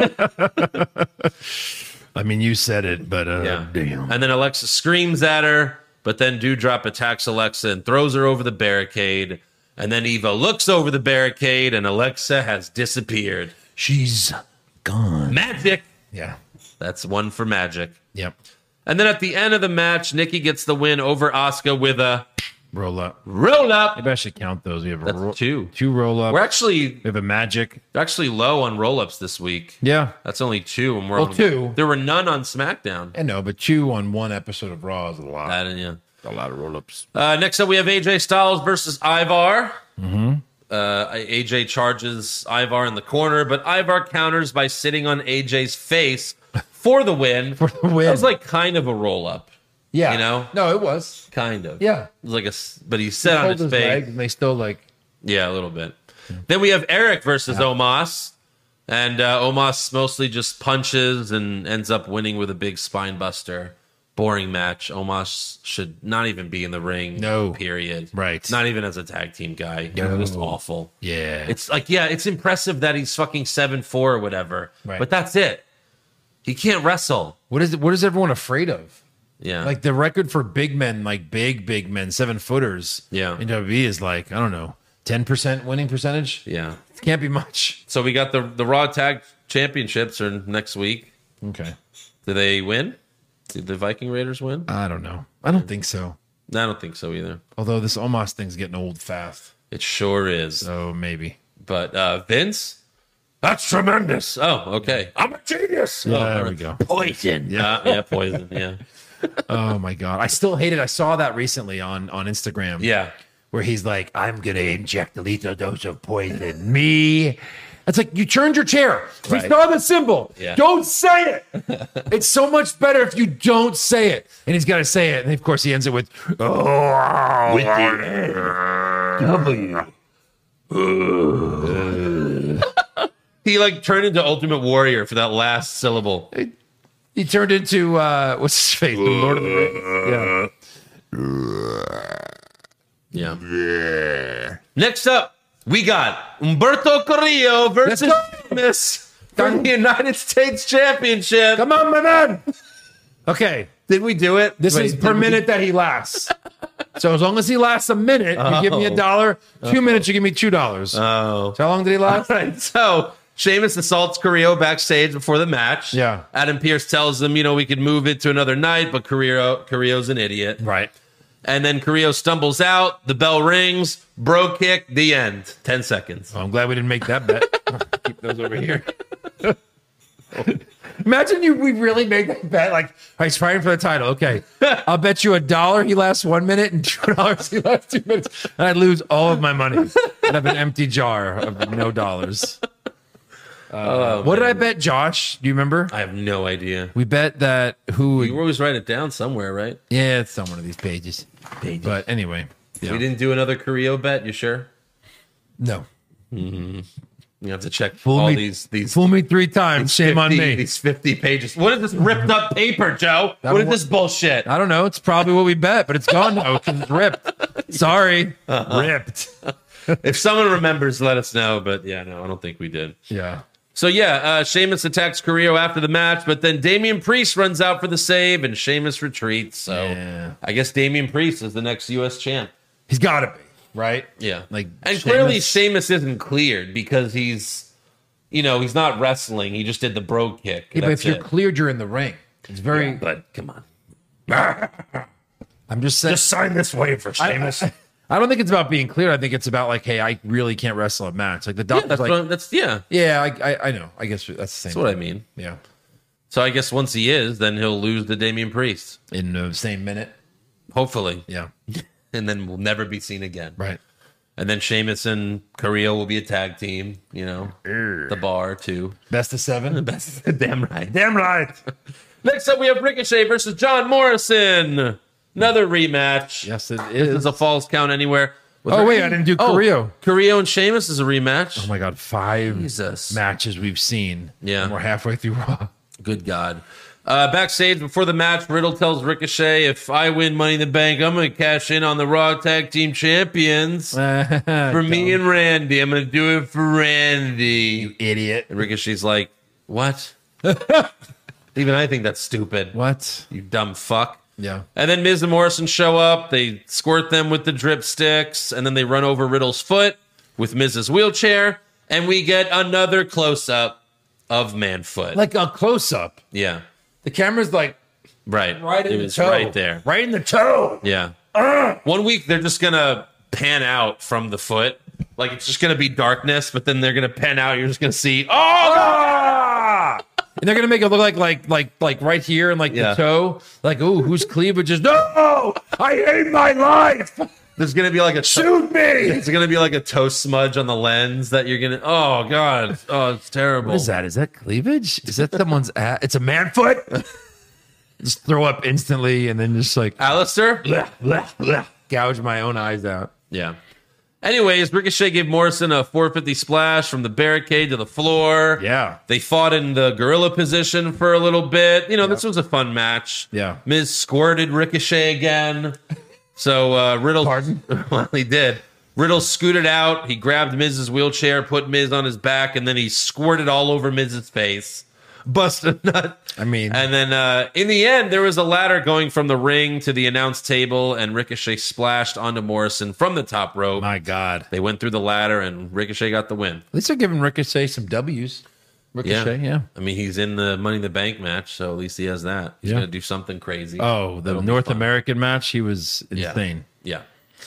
I mean, you said it, but uh, Yeah. damn. And then Alexa screams at her, but then Dewdrop attacks Alexa and throws her over the barricade. And then Eva looks over the barricade and Alexa has disappeared. She's gone. Magic. Yeah. That's one for magic. Yep. And then at the end of the match, Nikki gets the win over Asuka with a Roll up. roll up. Maybe I should count those. We have a That's ro- two. two roll up. We're actually We have a magic. we're actually low on roll ups this week. Yeah. That's only two. And we're Well, on, two. There were none on SmackDown. I know, but two on one episode of Raw is a lot. That, yeah. a lot of roll ups. Uh, next up, we have A J Styles versus Ivar. Mm-hmm. Uh, A J charges Ivar in the corner, but Ivar counters by sitting on A J's face for the win. For the win. That was like kind of a roll up. Yeah. You know? No, it was. Kind of. Yeah. It was like a, s- but he sat on Hold his his face. leg, and they still like. Yeah, a little bit. Then we have Eric versus Omos. And uh, Omos mostly just punches and ends up winning with a big spine buster. Boring match. Omos should not even be in the ring. No. Period. Right. Not even as a tag team guy. No. Just awful. Yeah. It's like, yeah, it's impressive that he's fucking seven four or whatever. Right. But that's it. He can't wrestle. What is it? What is everyone afraid of? Yeah. Like the record for big men, like big big men, seven footers. Yeah. In W W E is like I don't know, ten percent winning percentage. yeah. Can't be much. So we got the the Raw Tag Championships are next week. Okay. Do they win? Did the Viking Raiders win? I don't know. I don't think so. I don't think so either. Although this Omos thing's getting old fast, It sure is. so maybe. But uh, Vince, that's tremendous. Oh, okay. I'm a genius. Yeah, oh, there all we right. go. Poison. Yeah, yeah, poison. Yeah, Oh my god, I still hate it. I saw that recently on on Instagram. yeah. where he's like, "I'm gonna inject a lethal dose of poison." Me. It's like you turned your chair. We Right. saw the symbol. Yeah. Don't say it. It's so much better if you don't say it. And he's got to say it. And of course, he ends it with, "Oh, with the W." He like turned into Ultimate Warrior for that last syllable. He turned into uh, what's his face? The Lord of the Rings. Yeah. Yeah. Next up, we got Humberto Carrillo versus Let's Sheamus for the United States Championship. Come on, my man. Okay. Did we do it? This Wait, is did per we- minute that he lasts. So as long as he lasts a minute, you give me a Oh. dollar. Two minutes, you give me two dollars. Oh. So how long did he last? All right, so Sheamus assaults Carrillo backstage before the match. Yeah. Adam Pearce tells him, you know, we could move it to another night, but Carrillo, Carrillo's an idiot. Right. And then Carrillo stumbles out. The bell rings. Bro kick. The end. Ten seconds. Well, I'm glad we didn't make that bet. Keep those over here. Imagine you we really made that bet. Like, oh, he's fighting for the title. Okay. I'll bet you a dollar he lasts one minute and two dollars he lasts two minutes. And I'd lose all of my money. I'd have an empty jar of no dollars. Uh, what did I bet, Josh? Do you remember? I have no idea. We bet that who You always write it down somewhere, right? Yeah, it's on one of these pages. But anyway. Yeah. We didn't do another Carrillo bet. You sure? No. You have to check Fool all me- these these. Fool me three times. Shame on fifty me. These fifty pages. What is this ripped up paper, Joe? What is wa- this bullshit? I don't know. It's probably what we bet, but it's gone now because it's ripped. Sorry. Uh-huh. Ripped. If someone remembers, let us know. But yeah, no, I don't think we did. Yeah. So yeah, uh, Sheamus attacks Carrillo after the match, but then Damian Priest runs out for the save, and Sheamus retreats. So Yeah. I guess Damian Priest is the next U S champ. He's got to be, right? Yeah, Like, and Sheamus- clearly Sheamus isn't cleared because he's, you know, he's not wrestling. He just did the bro kick. Yeah, but That's if you're it. cleared, you're in the ring. It's very. But come on, I'm just saying. sign this waiver, Sheamus. I, I don't think it's about being cleared. I think it's about like, hey, I really can't wrestle a match. Like the Yeah, doctor's that's like, what, that's yeah. yeah, I, I, I know. I guess that's the same. That's what I thing. mean. Yeah, So I guess once he is, then he'll lose to Damian Priest, in the same minute. hopefully, Yeah, and then we'll never be seen again. right. And then Sheamus and Carrillo will be a tag team. You know, the bar too. Best of seven. Best, damn right. Damn right. Next up, we have Ricochet versus John Morrison. Another rematch. Yes, it This is. is a falls count anywhere. Was Oh, there wait, any- I didn't do Oh, Carrillo. Carrillo and Sheamus is a rematch. Oh my God, five Jesus. matches we've seen. Yeah. and we're halfway through Raw. Good God. Uh, backstage before the match, Riddle tells Ricochet, if I win Money in the Bank, I'm going to cash in on the Raw Tag Team Champions. For me and Randy. I'm going to do it for Randy. Idiot. And Ricochet's like, what? Even I think that's stupid. What? You dumb fuck. Yeah. And then Miz and Morrison show up. They squirt them with the drip sticks, and then they run over Riddle's foot with Miz's wheelchair, and we get another close-up of Manfoot. Like a close up. yeah, The camera's like right. right in it the was toe. right there. Right in the toe. Yeah. One week they're just gonna pan out from the foot, like it's just gonna be darkness, but then they're gonna pan out. You're just gonna see, oh, Ah! And they're gonna make it look like like like like right here and like Yeah. the toe. Like, ooh, whose cleavage is no? I hate my life. there's gonna be like a Shoot me. it's gonna be like a toe smudge on the lens that you're gonna. Oh God, oh it's terrible. What is that? Is that cleavage? Is that someone's ass? It's a man foot. Just throw up instantly and then just like Alistair? bleh, bleh, bleh, gouge my own eyes out. Yeah. Anyways, Ricochet gave Morrison a four fifty splash from the barricade to the floor. Yeah. They fought in the gorilla position for a little bit. You know, this was a fun match. Yeah. Miz squirted Ricochet again. So uh, Riddle... Pardon? Well, he did. Riddle scooted out. He grabbed Miz's wheelchair, put Miz on his back, and then he squirted all over Miz's face. Busted a nut. I mean, And then uh, in the end, there was a ladder going from the ring to the announce table, and Ricochet splashed onto Morrison from the top rope. my God. They went through the ladder, and Ricochet got the win. At least they're giving Ricochet some W's. Ricochet, yeah. I mean, he's in the Money in the Bank match, so at least he has that. He's Yeah. going to do something crazy. Oh, the That'll be North fun. American match, he was Yeah. insane. Yeah.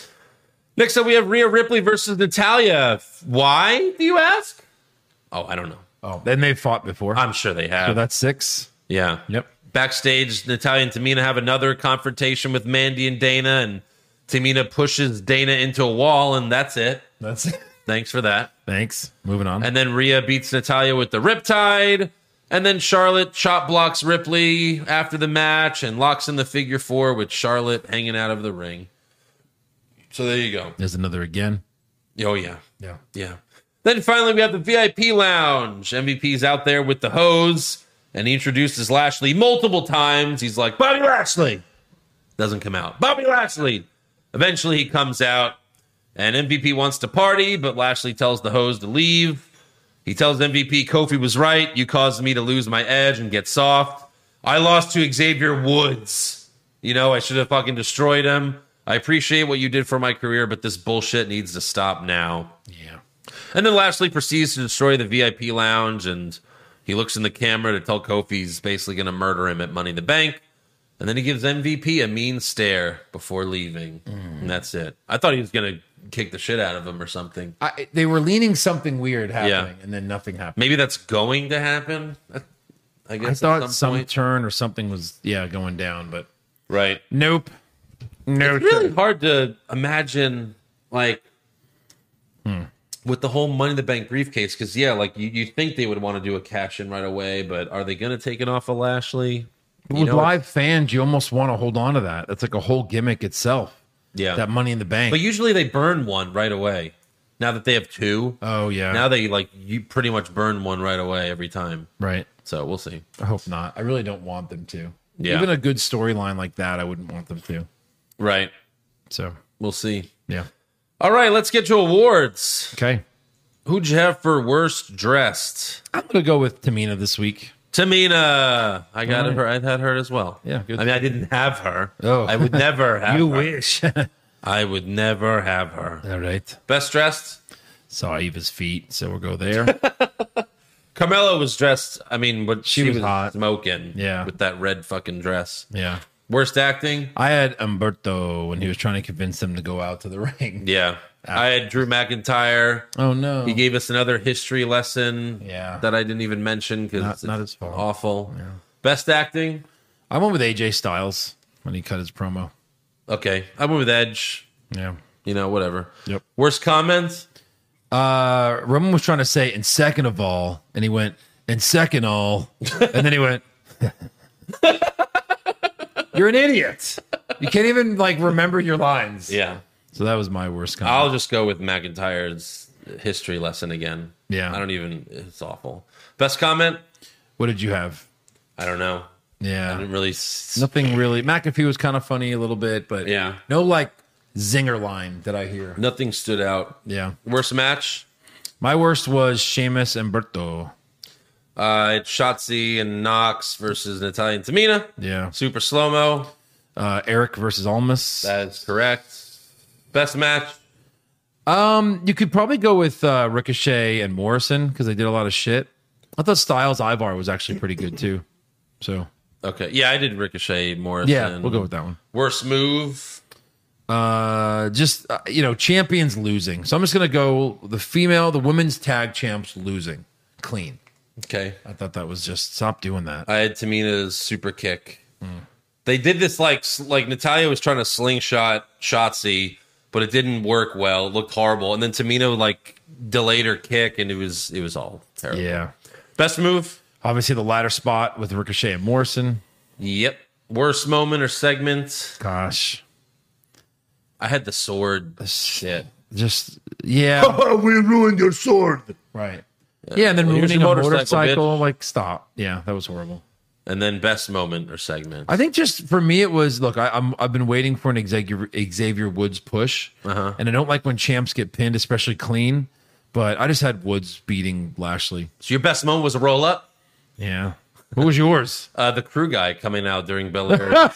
Next up, we have Rhea Ripley versus Natalia. Why, do you ask? Oh, I don't know. Oh, then they fought before. I'm sure they have. so that's six. yeah. Yep. Backstage, Natalia and Tamina have another confrontation with Mandy and Dana, and Tamina pushes Dana into a wall, and that's it. That's it. Thanks for that. Thanks. Moving on. And then Rhea beats Natalia with the Riptide. And then Charlotte chop blocks Ripley after the match and locks in the figure four with Charlotte hanging out of the ring. So there you go. There's another again. Oh, yeah. Yeah. Yeah. Then finally, we have the V I P lounge. M V P's out there with the hose, and he introduces Lashley multiple times. He's like, Bobby Lashley. Doesn't come out. Bobby Lashley. Eventually, he comes out, and M V P wants to party, but Lashley tells the hose to leave. He tells M V P, Kofi was right. You caused me to lose my edge and get soft. I lost to Xavier Woods. You know, I should have fucking destroyed him. I appreciate what you did for my career, but this bullshit needs to stop now. Yeah. And then Lashley proceeds to destroy the V I P lounge, and he looks in the camera to tell Kofi he's basically going to murder him at Money in the Bank. And then he gives M V P a mean stare before leaving. Mm. And that's it. I thought he was going to kick the shit out of him or something. I, they were leaning something weird happening, Yeah. and then nothing happened. Maybe that's going to happen. I guess I at thought some, some point. turn or something was, yeah, going down, but Right. nope. No It's really turn. hard to imagine, like, Hmm. with the whole Money in the Bank briefcase, because, yeah, like, you, you think they would want to do a cash-in right away, but are they going to take it off of Lashley? You With know, live fans, you almost want to hold on to that. That's like a whole gimmick itself. Yeah. That Money in the Bank. But usually they burn one right away. Now that they have two, oh, yeah. now they, like, you pretty much burn one right away every time. right. So we'll see. I hope not. I really don't want them to. Yeah. Even a good storyline like that, I wouldn't want them to. Right. So, We'll see. yeah. All right, let's get to awards. Okay. Who'd you have for worst dressed? I'm gonna go with Tamina this week. Tamina. I got All her. right. I had her as well. Yeah, good. I mean, I didn't have her. Oh. I would never have You her. wish. I would never have her. All right. Best dressed? Saw Eva's feet, so we'll go there. Carmella was dressed. I mean, but she, She was, was hot. smoking. Yeah. With that red fucking dress. Yeah. Worst acting? I had Umberto when he was trying to convince them to go out to the ring. Yeah. I had Drew McIntyre. Oh no. He gave us another history lesson. Yeah. That I didn't even mention because Not- it's not his fault. awful. Best acting? I went with A J Styles when he cut his promo. Okay. I went with Edge. Yeah. You know, whatever. Yep. Worst comment? Uh, Roman was trying to say in second of all, and he went in second all, and then he went. You're an idiot. You can't even like remember your lines. Yeah. So that was my worst comment. I'll just go with McIntyre's history lesson again. Yeah. I don't even, it's awful. Best comment? What did you have? I don't know. I Yeah. didn't really. s- Nothing really. McAfee was kind of funny a little bit, but Yeah. no like zinger line that I hear. Nothing stood out. Yeah. Worst match? My worst was Sheamus and Berto. Uh, it's Shotzi and Knox versus Natalia and Tamina. Yeah. Super slow mo. Uh, Eric versus Almas. That is correct. Best match? Um, you could probably go with uh, Ricochet and Morrison because they did a lot of shit. I thought Styles Ivar was actually pretty good too. So Okay. Yeah, I did Ricochet Morrison. yeah, we'll go with that one. Worst move? Uh, just uh, you know, champions losing. So I'm just gonna go the female, the women's tag champs losing clean. Okay. I thought that was just stop doing that. I had Tamina's super kick. They did this like s- like Natalia was trying to slingshot Shotzi, but it didn't work well. It looked horrible. And then Tamina like delayed her kick, and it was it was all terrible. Yeah, Best move? obviously the ladder spot with Ricochet and Morrison. Yep. Worst moment or segment? Gosh, I had the sword shit. just yeah, we ruined your sword. right. Yeah, and then Well, here's ruining your a motorcycle, motorcycle, like stop. Yeah, that was horrible. And then best moment or segment. I think just for me, it was look. I, I'm I've been waiting for an Xavier, Xavier Woods push, Uh-huh. and I don't like when champs get pinned, especially clean. But I just had Woods beating Lashley. So your best moment was a roll up? Yeah. What was yours? Uh, the crew guy coming out during Belair.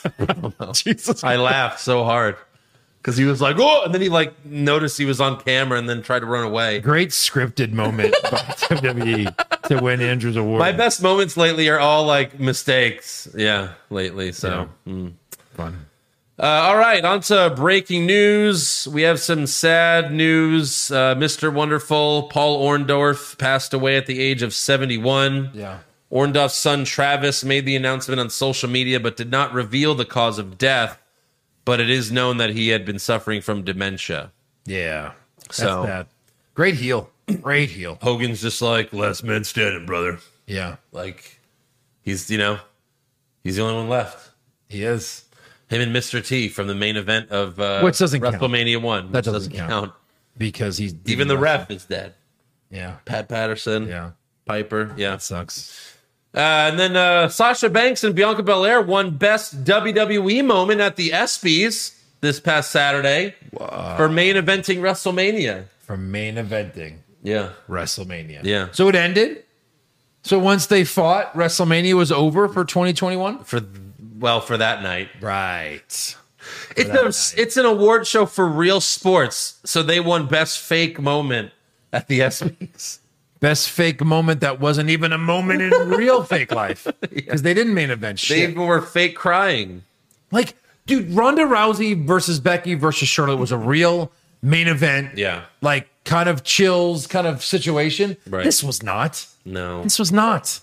Jesus. I laughed so hard because he was like, "Oh!" and then he like noticed he was on camera and then tried to run away. Great scripted moment by W W E to win Andrew's award. My best moments lately are all like mistakes. Yeah, lately. So, mm. Fun. uh, all right, on to breaking news. We have some sad news. Uh, Mister Wonderful Paul Orndorff passed away at the age of seventy-one. Yeah. Orndorff's son Travis made the announcement on social media but did not reveal the cause of death. But it is known that he had been suffering from dementia. Yeah. That's So- bad. Great heel. Great heel. Hogan's just like, last man standing, brother. Yeah. Like, he's, you know, he's the only one left. He is. Him and Mister T from the main event of uh, Which doesn't count. WrestleMania one. That which doesn't count. Because he's Even the ref is dead. Yeah. Pat Patterson, Yeah. Piper, yeah. That sucks. Uh, and then uh, Sasha Banks and Bianca Belair won Best W W E Moment at the ESPYs this past Saturday for main eventing WrestleMania. From main eventing Yeah. WrestleMania. Yeah. So it ended. So once they fought, WrestleMania was over for twenty twenty-one? For well, for that night. Right. It's a, it's an award show for real sports, so they won Best Fake Moment at the ESPYs. Best fake moment that wasn't even a moment in real fake life. Because they didn't main event They shit. even were fake crying. Like, dude, Ronda Rousey versus Becky versus Charlotte was a real main event. Yeah. Like, kind of chills kind of situation. Right. This was not. No, This was not.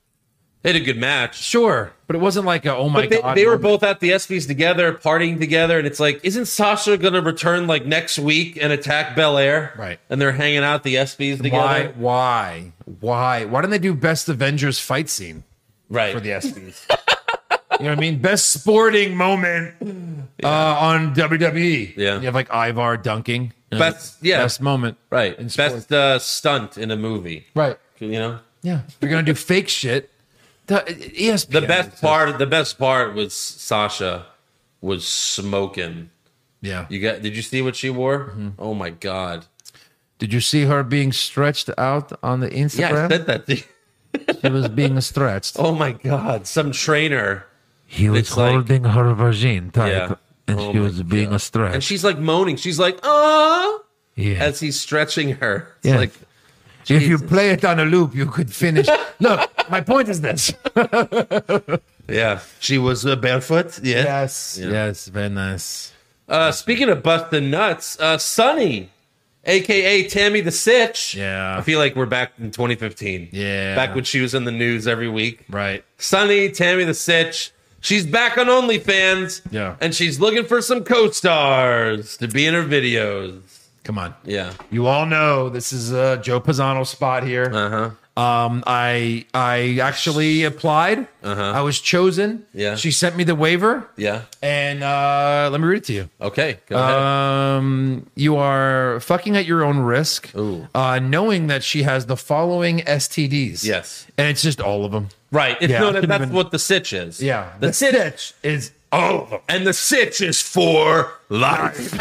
they had a good match. Sure. But it wasn't like a, oh my But they, God. they were moment. both at the ESPYs together, partying together, and it's like, isn't Sasha going to return like next week and attack Belair? Right. And they're hanging out at the ESPYs together. Why? Why? Why? Why didn't they do best Avengers fight scene Right. for the ESPYs? You know what I mean? Best sporting moment uh, on W W E. Yeah. You have like Ivar dunking. Best, yeah, Best moment. right. in sports. Best uh, stunt in a movie. Right. You know, Yeah. If you're gonna do fake shit, the E S P N. the best part. The best part was Sasha was smoking. Yeah. You got? Did you see what she wore? Mm-hmm. Oh my god! Did you see her being stretched out on the Yeah, I Instagram? said that. to you. She was being stretched. Oh my God, some trainer. He was It's like- holding her vagine tight, Yeah. and Oh she my was being God. a stretch. And she's like moaning. She's like, oh, yeah. as he's stretching her. It's Yeah. like, If you Jesus. play it on a loop, you could finish. Look, my point is this. yeah, she was uh, barefoot. Yeah. Yes, yes, very nice. Uh, speaking of busting nuts, uh, Sunny, aka Tammy the Sitch. Yeah. I feel like we're back in twenty fifteen. Yeah. Back when she was in the news every week. Right. Sunny, Tammy the Sitch. She's back on OnlyFans. Yeah. And she's looking for some co-stars to be in her videos. Come on. Yeah. You all know this is a Joe Pisano spot here. Uh-huh. Um, I I actually applied. Uh-huh. I was chosen. Yeah. She sent me the waiver, Yeah. and uh, let me read it to you. Okay. Go ahead. Um, you are fucking at your own risk, Ooh. uh, knowing that she has the following S T Ds. Yes. and it's just all of them. Right. It's, Yeah, no, I that, shouldn't that's even- what the Sitch is. Yeah, The, Sitch. stitch is all of them. And the Sitch is for life.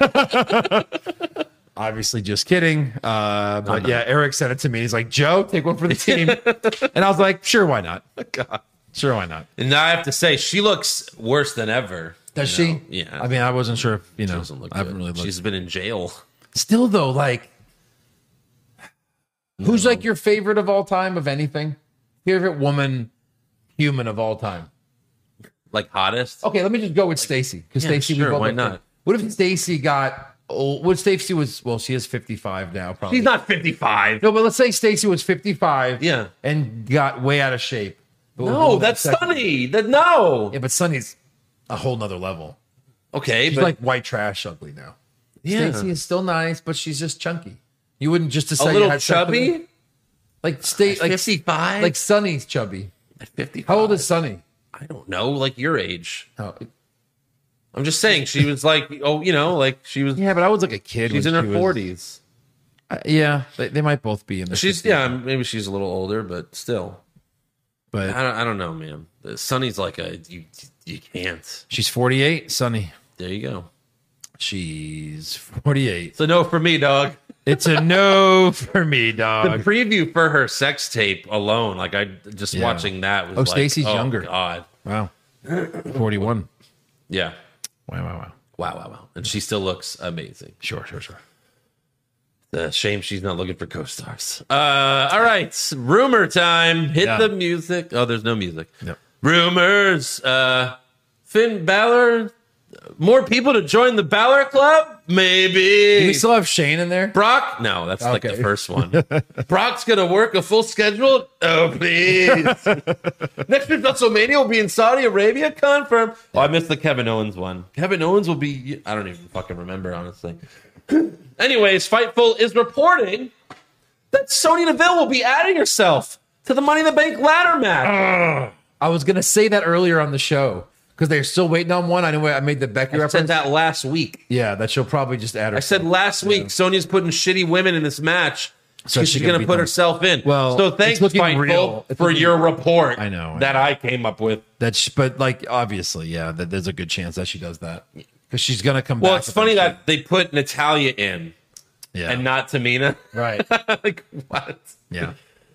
Obviously, just kidding. Uh, but yeah, Eric sent it to me. He's like, Joe, take one for the team. And I was like, sure, why not? God. Sure, why not? And now I have to say, she looks worse than ever. Does You she? know? Yeah. I mean, I wasn't sure if, you She know, doesn't look I haven't good. really looked. She's been in jail. Still, though, like, who's like your favorite of all time of anything? Favorite woman, human of all time? Like hottest? Okay, let me just go with Stacy because Yeah, Stacy. sure, we both why looked not? at- What if Stacy got? Oh, what if Stacy was? Well, she is fifty-five now. Probably. She's not fifty-five. No, but let's say Stacy was fifty-five. Yeah. and got way out of shape. But we'll No, go that's second. Sunny. That no. Yeah, but Sunny's a whole nother level. Okay, She's but like white trash ugly now. Yeah. Stacy is still nice, but she's just chunky. You wouldn't just to a say you little had sex with her? chubby. like state like fifty-five. like Sunny's chubby. At fifty-five. How old is Sunny? I don't know. Like your age. Oh, I'm just saying she was like, oh, you know, like she was. yeah, but I was like a kid. She's in when her she was- forties. Uh, yeah, they, they might both be in the. She's yeah, maybe she's a little older, but still. but I don't, I don't know, man. Sunny's like a you. You can't. she's forty-eight. Sunny, There you go. she's forty-eight. It's a no for me, dog. It's a no for me, The dog. preview for her sex tape alone, like I just Yeah. watching that was Oh, like, Stacey's oh, younger. God, Wow, forty-one. yeah, Wow, wow, wow. wow, wow, wow, and she still looks amazing. Sure, sure, sure. The shame she's not looking for co-stars. Uh, all right, rumor time. Hit Yeah. the music. Oh, there's no music. Yep. Rumors. Uh, Finn Balor. More people to join the Balor Club? Maybe. Do we still have Shane in there? Brock? No, that's like the Okay. first one. Brock's going to work a full schedule? Oh, please. Next week's WrestleMania will be in Saudi Arabia? Confirmed. Oh, I missed the Kevin Owens one. Kevin Owens will be... I don't even fucking remember, honestly. Anyways, Fightful is reporting that Sonya Deville will be adding herself to the Money in the Bank ladder match. I was gonna say that earlier on the show because they're still waiting on one. I know I made the Becky I reference. said that last week. Yeah, that she'll probably just add her. I said last week, Sonya's putting shitty women in this match. So So she she's can going to beat put them. herself in. Well, so it's thanks, looking Fightful, real. It's for looking- your report. I know, I that know. I came up with. that, she, but like obviously, yeah, that there's a good chance that she does that because she's gonna come Well, back. it's funny eventually. that they put Natalia in yeah, and not Tamina. right, like what? yeah.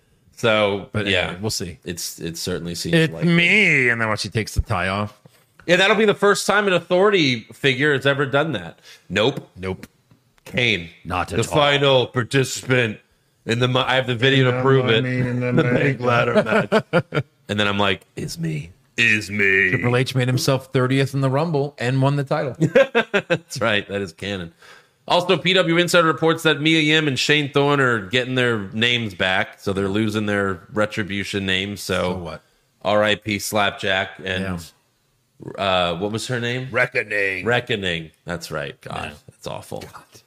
So, But yeah, anyway, we'll see. it's it certainly seems It's like me, and then when she takes the tie off, yeah, that'll be the first time an authority figure has ever done that. Nope, nope, Kane, Not the at all. final participant in the. mo- I have the video to prove it. ladder match. And then I'm like, is me, is me. Triple H made himself thirtieth in the Rumble and won the title. That's right. That is canon. Also, P W Insider reports that Mia Yim and Shane Thorne are getting their names back, so they're losing their retribution names. So, So what? R I P Slapjack and uh, what was her name? Reckoning. Reckoning. That's right. God, that's awful.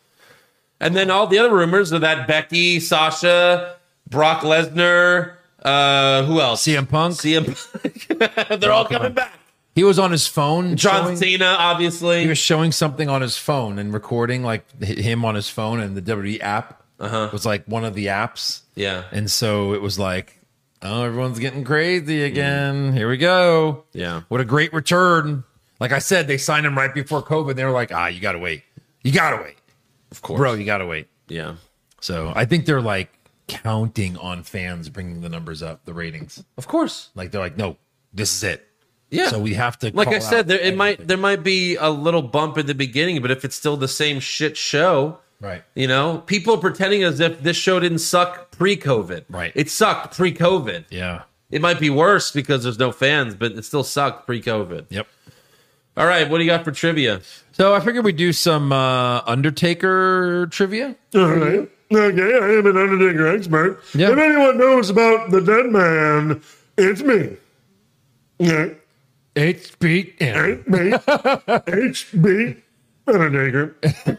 And then all the other rumors are that Becky, Sasha, Brock Lesnar, uh, who else? C M Punk. C M Punk. They're all coming back. He was on his phone. John showing- Cena, obviously. He was showing something on his phone and recording like h- him on his phone, and the W W E app Uh-huh. was like one of the apps. Yeah. And so it was like, oh, everyone's getting crazy again. Here we go. Yeah. What a great return. Like I said, they signed him right before COVID. They were like, ah, you got to wait. You got to wait. Of course. Bro, you got to wait. Yeah. So I think they're like counting on fans bringing the numbers up, the ratings. Of course. Like they're like, no, this is it. Yeah. So we have to. Like call I said, out there it everything. might there might be a little bump in the beginning, but if it's still the same shit show, Right. you know, people are pretending as if this show didn't suck pre-COVID. Right. It sucked pre-COVID. Yeah. It might be worse because there's no fans, but it still sucked pre-COVID. Yep. All right, what do you got for trivia? So I figured we'd do some uh, Undertaker trivia. All right. Okay, I am an Undertaker expert. Yeah. If anyone knows about the dead man, it's me. Yeah. H B M. It's me. H B Undertaker.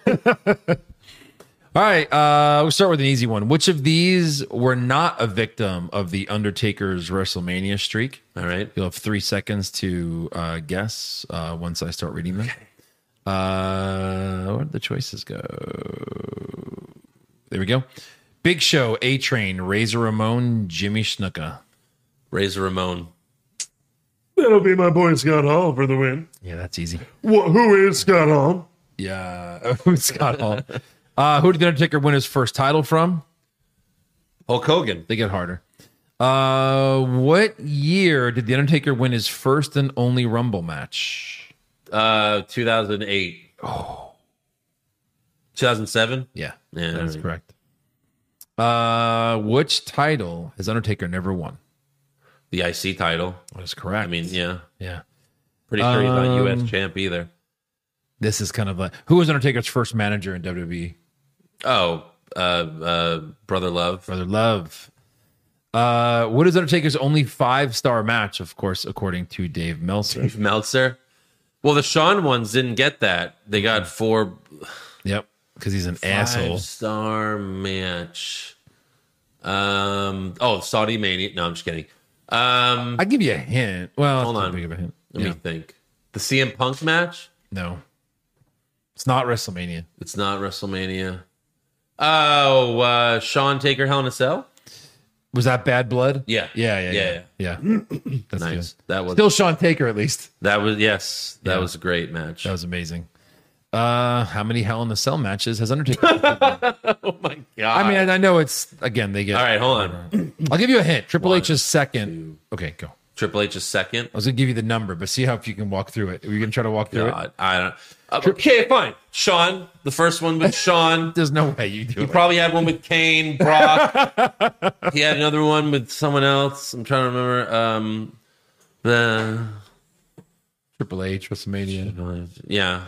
All right, uh, we'll start with an easy one. Which of these were not a victim of the Undertaker's WrestleMania streak? All right. You'll have three seconds to uh, guess uh, once I start reading them. Uh, where did the choices go? There we go. Big Show, A-Train, Razor Ramon, Jimmy Snuka. Razor Ramon. That'll be my boy Scott Hall for the win. Yeah, that's easy. Wh- who is Scott Hall? Yeah, Scott Hall. Uh, who did the Undertaker win his first title from? Hulk Hogan. They get harder. Uh, what year did the Undertaker win his first and only Rumble match? Uh, two thousand eight. Oh. two thousand seven? Yeah, Yeah, that's right. correct. Uh, which title has Undertaker never won? The I C title. That is correct. I mean, yeah. yeah. Pretty sure he's not U S Um, champ either. This is kind of like who was Undertaker's first manager in W W E? Oh, uh, uh, Brother Love. Brother Love. Uh, what is Undertaker's only five-star match? Of course, according to Dave Meltzer. Meltzer. Well, the Shawn ones didn't get that. They got four Yep, because he's an asshole. five star match. Um. Oh, Saudi Mania. No, I'm just kidding. Um. I give you a hint. Well, Hold that's too on. big of a hint. Let Yeah. me think. The C M Punk match. No, it's not WrestleMania. It's not WrestleMania. Oh, uh, Shawn Taker Hell in a Cell. Was that Bad Blood? Yeah. yeah, yeah, yeah. Yeah, yeah. That's Nice. good. That was Still Sean Taker, at least. that was yes. That Yeah. was a great match. That was amazing. Uh, how many Hell in a Cell matches has Undertaker? oh my god. I mean, I know it's again they get. all right, hold on. I'll give you a hint. Triple One, H's second. Okay, go. Triple H's second. I was gonna give you the number, but see how if you can walk through it. Are you gonna try to walk through it? God, I don't. Uh, okay, fine. Sean, the first one with Sean. There's no way you do He it. probably had one with Kane, Brock. He had another one with someone else. I'm trying to remember. Um, the Triple H WrestleMania, yeah.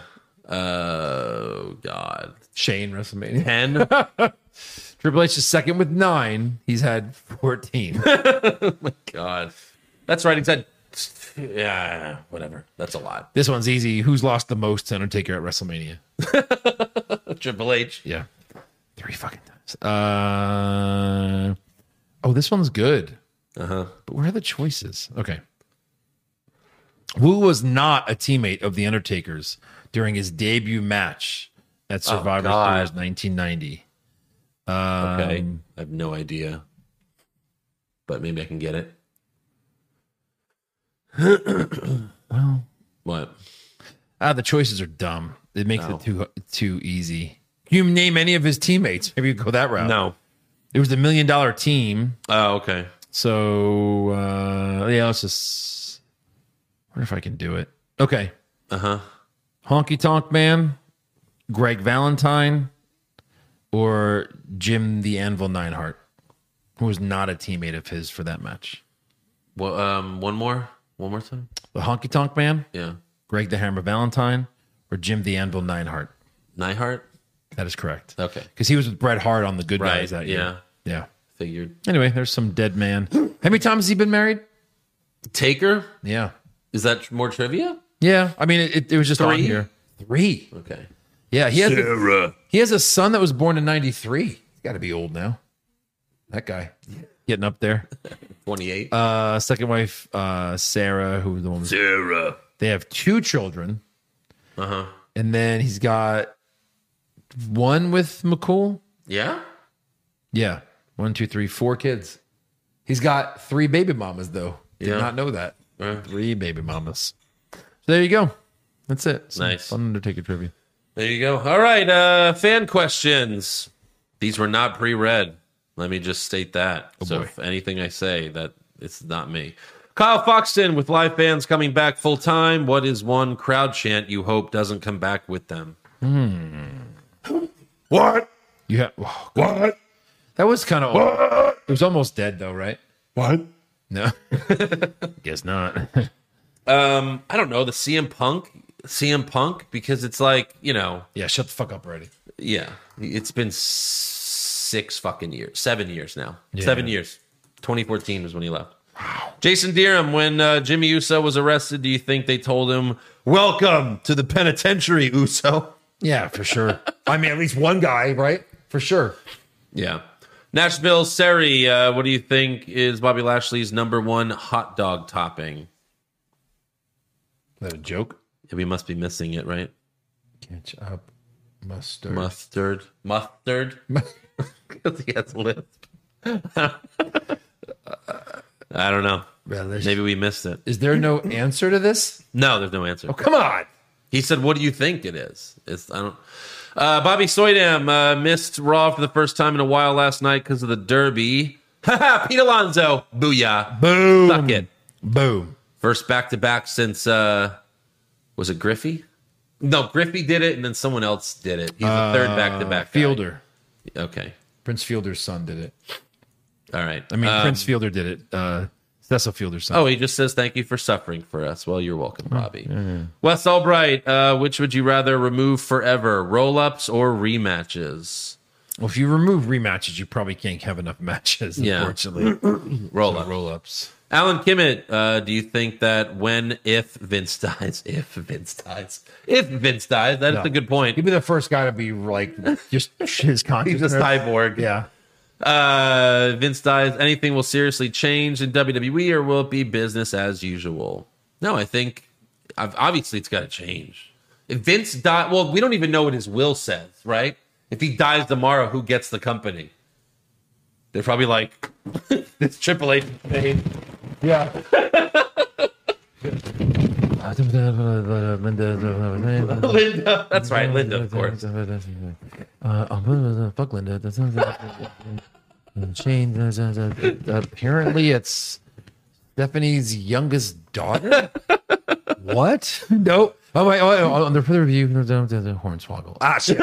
Oh God. Shane WrestleMania. Ten. Triple H is second with nine. He's had fourteen. God. That's right. He's had. Yeah, whatever. That's a lot. This one's easy. Who's lost the most to Undertaker at WrestleMania? Triple H. Yeah, three fucking times. Uh, oh, this one's good. Uh huh. But where are the choices? Okay. Who was not a teammate of The Undertaker's during his debut match at Survivor God. Series nineteen ninety? Um, Okay. I have no idea, but maybe I can get it. Well, What? ah, the choices are dumb. It makes No. it too too easy. Can you name any of his teammates? Maybe you could go that route. No. It was the Million Dollar Team. Oh, okay. So, uh, yeah, let's just. I wonder if I can do it. Okay. Uh huh. Honky Tonk Man, Greg Valentine, or Jim the Anvil Neidhart, who was not a teammate of his for that match. Well, um, one more, one more time. The Honky Tonk Man, Yeah. Greg the Hammer Valentine, or Jim the Anvil Neidhart. Neihart. That is correct. Okay. Because he was with Bret Hart on the Good Right. Guys that Yeah. year. Yeah. Figured. Anyway, there's some dead man. How many times has he been married? Taker. Yeah. Is that more trivia? Yeah. I mean, it, it was just on Three? here. Three. Okay. Yeah. He has, a, Sarah. he has a son that was born in ninety-three. He's got to be old now. That guy. Getting up there. Twenty-eight. Uh, second wife, uh, Sarah, who was the one. Sarah. They have two children. Uh huh. And then he's got one with McCool. Yeah. Yeah. One, two, three, four kids. He's got three baby mamas, though. Did Yeah. not know that. Uh, Three baby mamas. So there you go. That's it. Some Nice. Fun Undertaker trivia. There you go. All right. Uh, fan questions. These were not pre-read. Let me just state that. Oh, so boy. if anything I say, that it's not me. Kyle Foxton, with live bands coming back full time, what is one crowd chant you hope doesn't come back with them? What? You have, oh, What? that was kind of. What? It was almost dead though, right? What? No, guess not. Um, I don't know, the C M Punk, C M Punk, because it's like, you know, Yeah, shut the fuck up already. yeah, it's been six fucking years, seven years now, Yeah. seven years. twenty fourteen was when he left. Wow. Jason Deerham, when uh, Jimmy Uso was arrested, do you think they told him, "Welcome to the penitentiary, Uso"? Yeah, for sure. I mean, at least one guy, right? For sure. Yeah. Nashville Seri, uh, what do you think is Bobby Lashley's number one hot dog topping? Is that a joke? Yeah, we must be missing it, right? Ketchup, mustard. Mustard. Mustard. Because he has lisp. I don't know. Well, there's- Maybe we missed it. Is there no answer to this? No, there's no answer. Oh, come on. He said, "What do you think it is?" It's I don't. Uh, Bobby Soydam uh, missed Raw for the first time in a while last night because of the Derby. Haha, Pete Alonso, booyah, Boom. suck it. Boom. First back to back since uh, was it Griffey? No, Griffey did it, and then someone else did it. He's the third back to back. Fielder. Okay, Prince Fielder's son did it. all right. I mean, Um, Prince Fielder did it. Uh, Cecil Fielder's son. Oh, he just says thank you for suffering for us. Well, you're welcome, Bobby. Wes Albright, uh, which would you rather remove forever, roll-ups or rematches? Well, if you remove rematches, you probably can't have enough matches, Yeah. unfortunately. Roll-up. Roll-ups. Alan Kimmett, uh, do you think that when, if Vince dies, if Vince dies, if Vince dies, that's No. a good point. He'd be the first guy to be like, just his consciousness. He's a cyborg. Yeah. Uh, Vince dies, anything will seriously change in W W E, or will it be business as usual? No, I think I've, obviously it's got to change. If Vince dies, well, we don't even know what his will says, right? If he dies tomorrow, who gets the company? They're probably like, it's Triple H paid. Yeah. Linda, that's right, Linda, of course. Uh, fuck Linda. Shane, apparently it's Stephanie's youngest daughter. What? No. Oh wait, oh, on the further review, Hornswoggle. Ah, shit.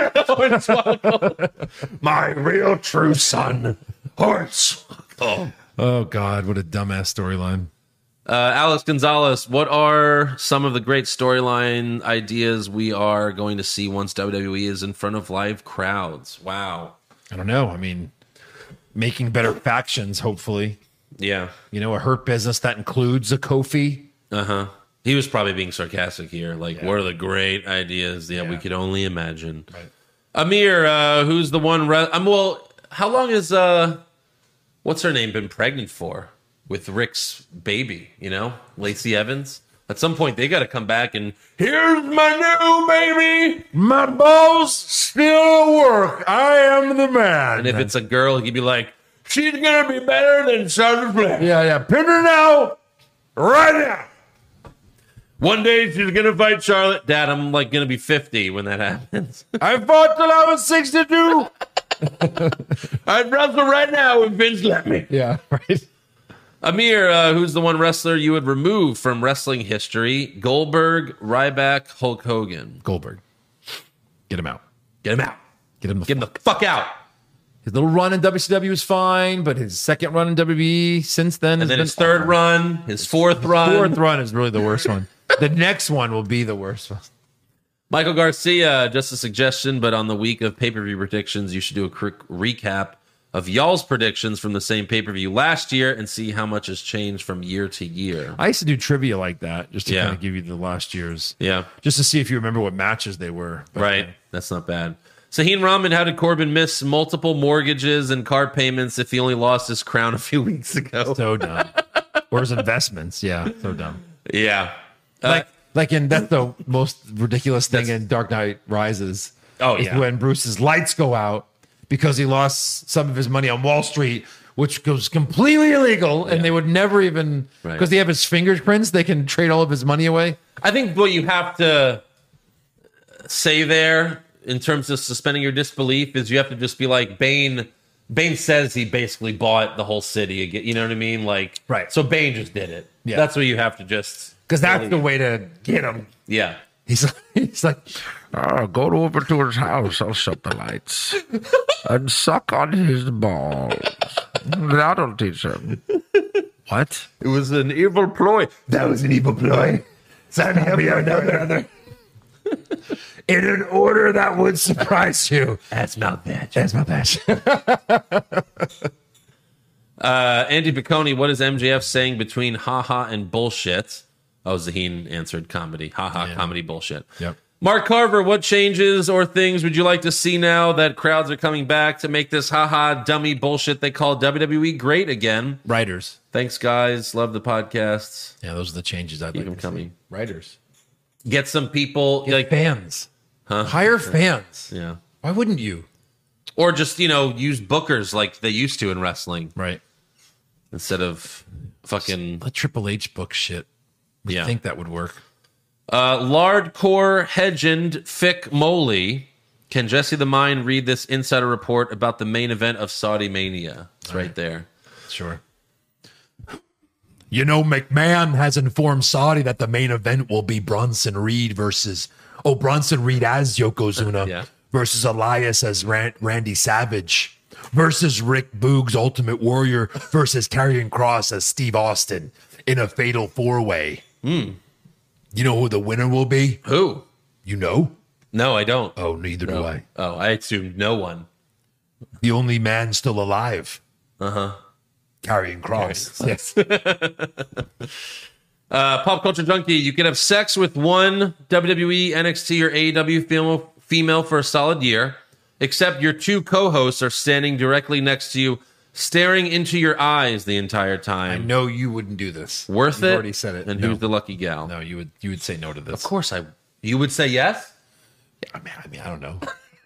My real true son, Hornswoggle. Oh God, what a dumbass storyline. Uh, Alex Gonzalez, what are some of the great storyline ideas we are going to see once W W E is in front of live crowds? Wow. I don't know. I mean, making better factions, hopefully. Yeah. You know, a Hurt Business that includes a Kofi. Uh-huh. He was probably being sarcastic here. Like, what are the great ideas? Yeah, we Yeah. could only imagine. Right. Amir, uh, who's the one... Re- um, well, how long has... Uh, what's her name been pregnant for? With Rick's baby, you know? Lacey Evans? At some point, they got to come back and... Here's my new baby. My balls still work. I am the man. And if it's a girl, he'd be like, she's going to be better than Charlotte Flair. Yeah, yeah. Pin her now, right now. One day she's going to fight Charlotte. Dad, I'm like going to be fifty when that happens. I fought till I was sixty-two. I'd wrestle right now if Vince let me. Yeah, right. Amir, uh, who's the one wrestler you would remove from wrestling history? Goldberg, Ryback, Hulk Hogan. Goldberg. Get him out. Get him out. Get him the, Get him the fuck out. His little run in W C W was fine, but his second run in W W E since then And has then been his third run, his fourth run. Fourth run is really the worst one. The next one will be the worst one. Michael Garcia, just a suggestion, but on the week of pay-per-view predictions, you should do a quick recap of y'all's predictions from the same pay-per-view last year and see how much has changed from year to year. I used to do trivia like that, just to Yeah. kind of give you the last year's, Yeah, just to see if you remember what matches they were. But, right. That's not bad. Saheen Rahman, how did Corbin miss multiple mortgages and car payments if he only lost his crown a few weeks ago? So dumb. Or his investments, yeah, so dumb. Yeah. Uh, Like, like in that's the most ridiculous thing That's- in Dark Knight Rises. Oh, is yeah. when Bruce's lights go out because he lost some of his money on Wall Street, which goes completely illegal, and they would never even Right. because they have his fingerprints, they can trade all of his money away. I think what you have to say there in terms of suspending your disbelief is you have to just be like Bane. Bane says he basically bought the whole city again. You know what I mean? Like, right. So Bane just did it. Yeah. That's what you have to just because that's believe. the way to get him. Yeah. He's like, he's like, Oh, go over to his house. I'll shut the lights and suck on his balls. That'll teach him. What? It was an evil ploy. that was an evil ploy. Son, help me out, brother. In an order that would surprise you. That's not bad. That's my passion. Uh, Andy Piccone, what is M J F saying between haha and bullshit? Oh, Zaheen answered comedy. Haha, Yeah. comedy bullshit. Yep. Mark Carver, what changes or things would you like to see now that crowds are coming back to make this haha dummy bullshit they call W W E great again? Writers. Thanks, guys. Love the podcasts. Yeah, those are the changes I'd Keep like them to coming. see. Writers. Get some people Get like fans. Huh? Hire fans. yeah, Why wouldn't you? or just you know use bookers like they used to in wrestling Right. instead of fucking Let Triple H book shit. I yeah. think that would work. Uh, Lardcore Hedgend Fick Moley. Can Jesse the Mind read this insider report about the main event of Saudi Mania? It's right there. Sure. You know, McMahon has informed Saudi that the main event will be Bronson Reed versus, oh, Bronson Reed as Yokozuna Yeah. versus Elias as Ran- Randy Savage versus Rick Boogs Ultimate Warrior versus Karrion Kross as Steve Austin in a fatal four-way. Hmm. You know who the winner will be? Who? You know? No, I don't. Oh, neither do I. Oh, I assumed no one. The only man still alive. Uh-huh. Karrion Kross. Yes. Uh, Pop Culture Junkie, you can have sex with one W W E, N X T, or A E W female, female for a solid year, except your two co-hosts are standing directly next to you, staring into your eyes the entire I time. know you wouldn't do this. Worth You've it? already said it. And No. who's the lucky gal? No, you would you would say no to this. Of course I... You would say yes? I mean, I mean, I don't know.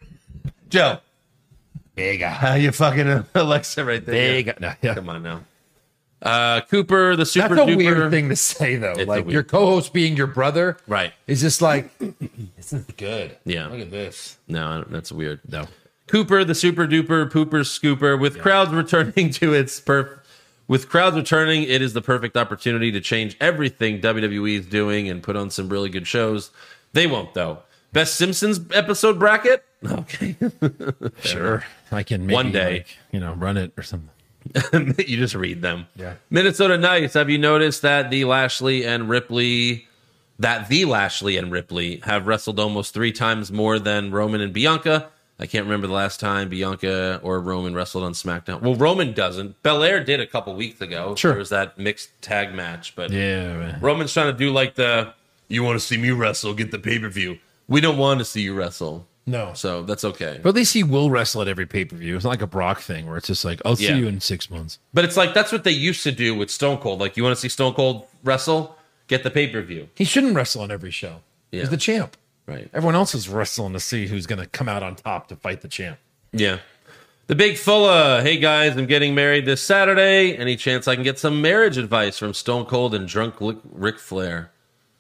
Joe. Vega. How you fucking Alexa right there? Vega. No, yeah. Come on now. Uh, Cooper, the super That's a duper... weird thing to say, though. It's a Like weird- your co-host being your brother, Right. is just like this is good. Yeah. Look at this. No, I don't- that's weird. No. Cooper, the super duper pooper scooper, with crowds returning to its perf- with crowds returning, it is the perfect opportunity to change everything W W E is doing and put on some really good shows. They won't though. Best Simpsons episode bracket? Okay. Sure. I can maybe, One day. like, you know, run it or something. You just read them. Yeah. Minnesota Nights, have you noticed that the Lashley and Ripley that the Lashley and Ripley have wrestled almost three times more than Roman and Bianca? I can't remember the last time Bianca or Roman wrestled on SmackDown. Well, Roman doesn't. Belair did a couple weeks ago. Sure. There was that mixed tag match, but Yeah. Man. Roman's trying to do like the, you want to see me wrestle, get the pay-per-view. We don't want to see you wrestle. No. So that's okay. But at least he will wrestle at every pay-per-view. It's not like a Brock thing where it's just like, I'll see Yeah. you in six months. But it's like, that's what they used to do with Stone Cold. Like, you want to see Stone Cold wrestle? Get the pay-per-view. He shouldn't wrestle on every show. Yeah. He's the champ. Right. Everyone else is wrestling to see who's going to come out on top to fight the champ. Yeah. The Big Fulla. Hey, guys, I'm getting married this Saturday. Any chance I can get some marriage advice from Stone Cold and drunk Ric Flair?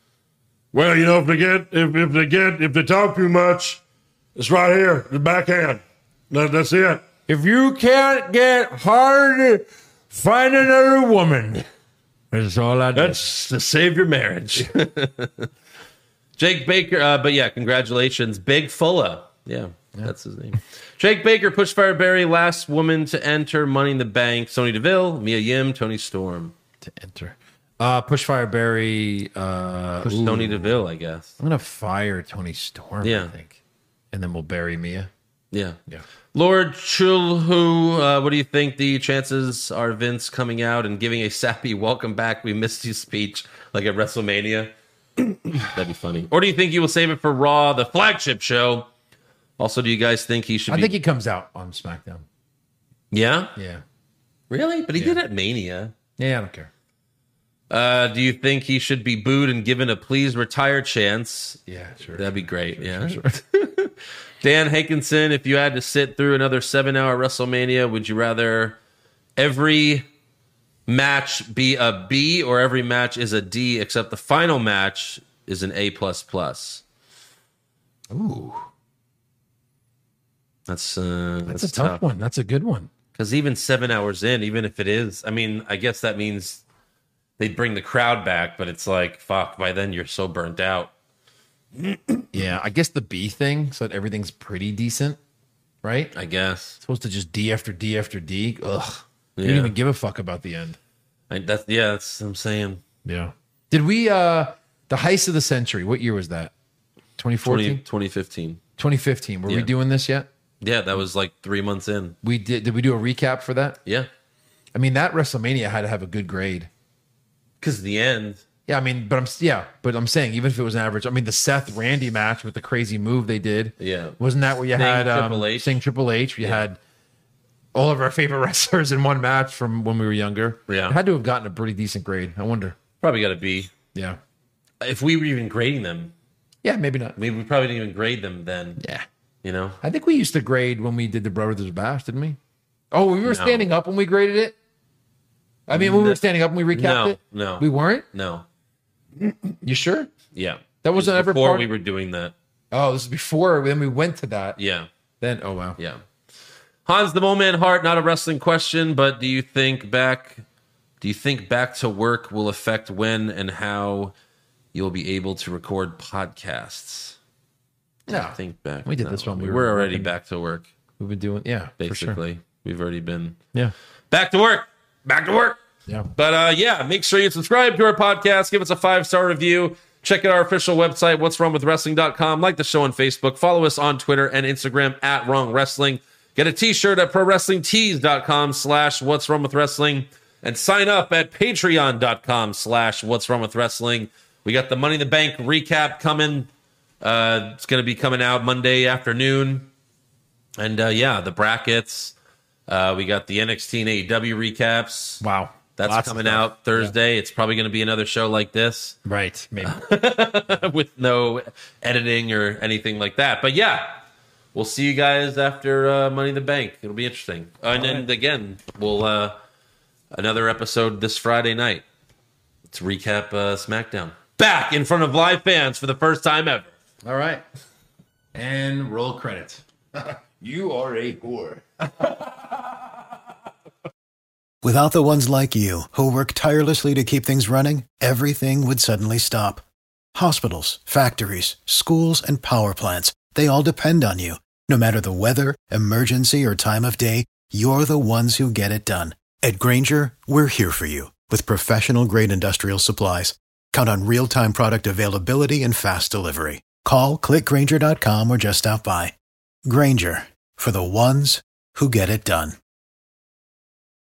Well, you know, if they get if, if they get if they talk too much, it's right here, the backhand. That, that's it. If you can't get hard, find another woman. That's all I do. That's to save your marriage. Jake Baker, uh, but yeah, congratulations. Big Fulla. Yeah, yeah, that's his name. Jake Baker, Pushfire Barry, last woman to enter Money in the Bank. Sonya Deville, Mia Yim, Tony Storm. To enter. Uh, Pushfire Barry. Uh, Push ooh. Tony Deville, I guess. I'm going to fire Tony Storm, Yeah. I think. And then we'll bury Mia. Yeah. Yeah. Lord Chulhu, uh, what do you think the chances are Vince coming out and giving a sappy welcome back, we missed you speech like at WrestleMania? That'd be funny. Or do you think he will save it for Raw, the flagship show? Also, do you guys think he should I be... think he comes out on SmackDown. Yeah? Yeah. Really? But he did at Mania. Yeah, I don't care. Uh, do you think he should be booed and given a please retire chance? Yeah, sure. That'd be great. Sure, yeah. sure, Dan Hankinson, if you had to sit through another seven-hour WrestleMania, would you rather every match be a B or every match is a D, except the final match is an A plus plus? Ooh. That's uh, That's, a tough, one. That's a good one. Because even seven hours in, even if it is, I mean, I guess that means they'd bring the crowd back, but it's like, fuck, by then you're so burnt out. Yeah, I guess the B thing, so that everything's pretty decent, right? I guess. It's supposed to just D after D after D. Ugh. You Yeah. didn't even give a fuck about the end. I, that's, yeah, that's what I'm saying. Yeah. Did we, uh, the heist of the century, what year was that? twenty fourteen? twenty fifteen. twenty fifteen. Were we Yeah. doing this yet? Yeah, that was like three months in. We did. Did we do a recap for that? Yeah. I mean, that WrestleMania had to have a good grade. Because the end. Yeah, I mean, but I'm yeah, but I'm saying even if it was an average, I mean, the Seth Randy match with the crazy move they did. Yeah. Wasn't that where you Sting, had um, Triple H. Sting Triple H? You Yeah. had all of our favorite wrestlers in one match from when we were younger. Yeah. It had to have gotten a pretty decent grade. I wonder. Probably got to be. Yeah. If we were even grading them, Yeah, maybe not. maybe we probably didn't even grade them then. Yeah. You know? I think we used to grade when we did the Brothers Bash, didn't we? Oh, we were No. standing up when we graded it? I mean, when we were standing up when we recapped No, it? no. We weren't? No. You sure? Yeah. That wasn't ever before part- we were doing that. Oh, this is before. Then we went to that. Yeah. Then, oh, wow. Yeah. Hans the Mole Man Hart, not a wrestling question, but do you think back do you think back to work will affect when and how you'll be able to record podcasts? No. I think back. We did no, this one. We We were were already working. back to work, We've been doing, yeah, for sure. basically. We've already been Yeah. back to work. Back to work. Yeah. But uh, yeah, make sure you subscribe to our podcast. Give us a five-star review. Check out our official website, what's wrong with wrestling dot com. Like the show on Facebook. Follow us on Twitter and Instagram at Wrong Wrestling. Get a t-shirt at pro wrestling tees dot com slash what's wrong with wrestling. And sign up at patreon dot com slash what's wrong with wrestling. We got the Money in the Bank recap coming. Uh, it's going to be coming out Monday afternoon. And uh, yeah, the brackets. Uh, we got the N X T and A E W recaps. Wow. That's Lots of coming stuff. out Thursday. It's probably going to be another show like this Right. Maybe. with no editing or anything like that. But yeah, we'll see you guys after uh, Money in the Bank. It'll be interesting. Uh, and then right. again, we'll uh, another episode this Friday night. Let's recap uh, SmackDown. Back in front of live fans for the first time ever. All right. And roll credits. You are a whore. Without the ones like you, who work tirelessly to keep things running, everything would suddenly stop. Hospitals, factories, schools, and power plants, they all depend on you. No matter the weather, emergency, or time of day, you're the ones who get it done. At Grainger, we're here for you with professional-grade industrial supplies. Count on real-time product availability and fast delivery. Call, click Grainger dot com, or just stop by. Grainger, for the ones who get it done.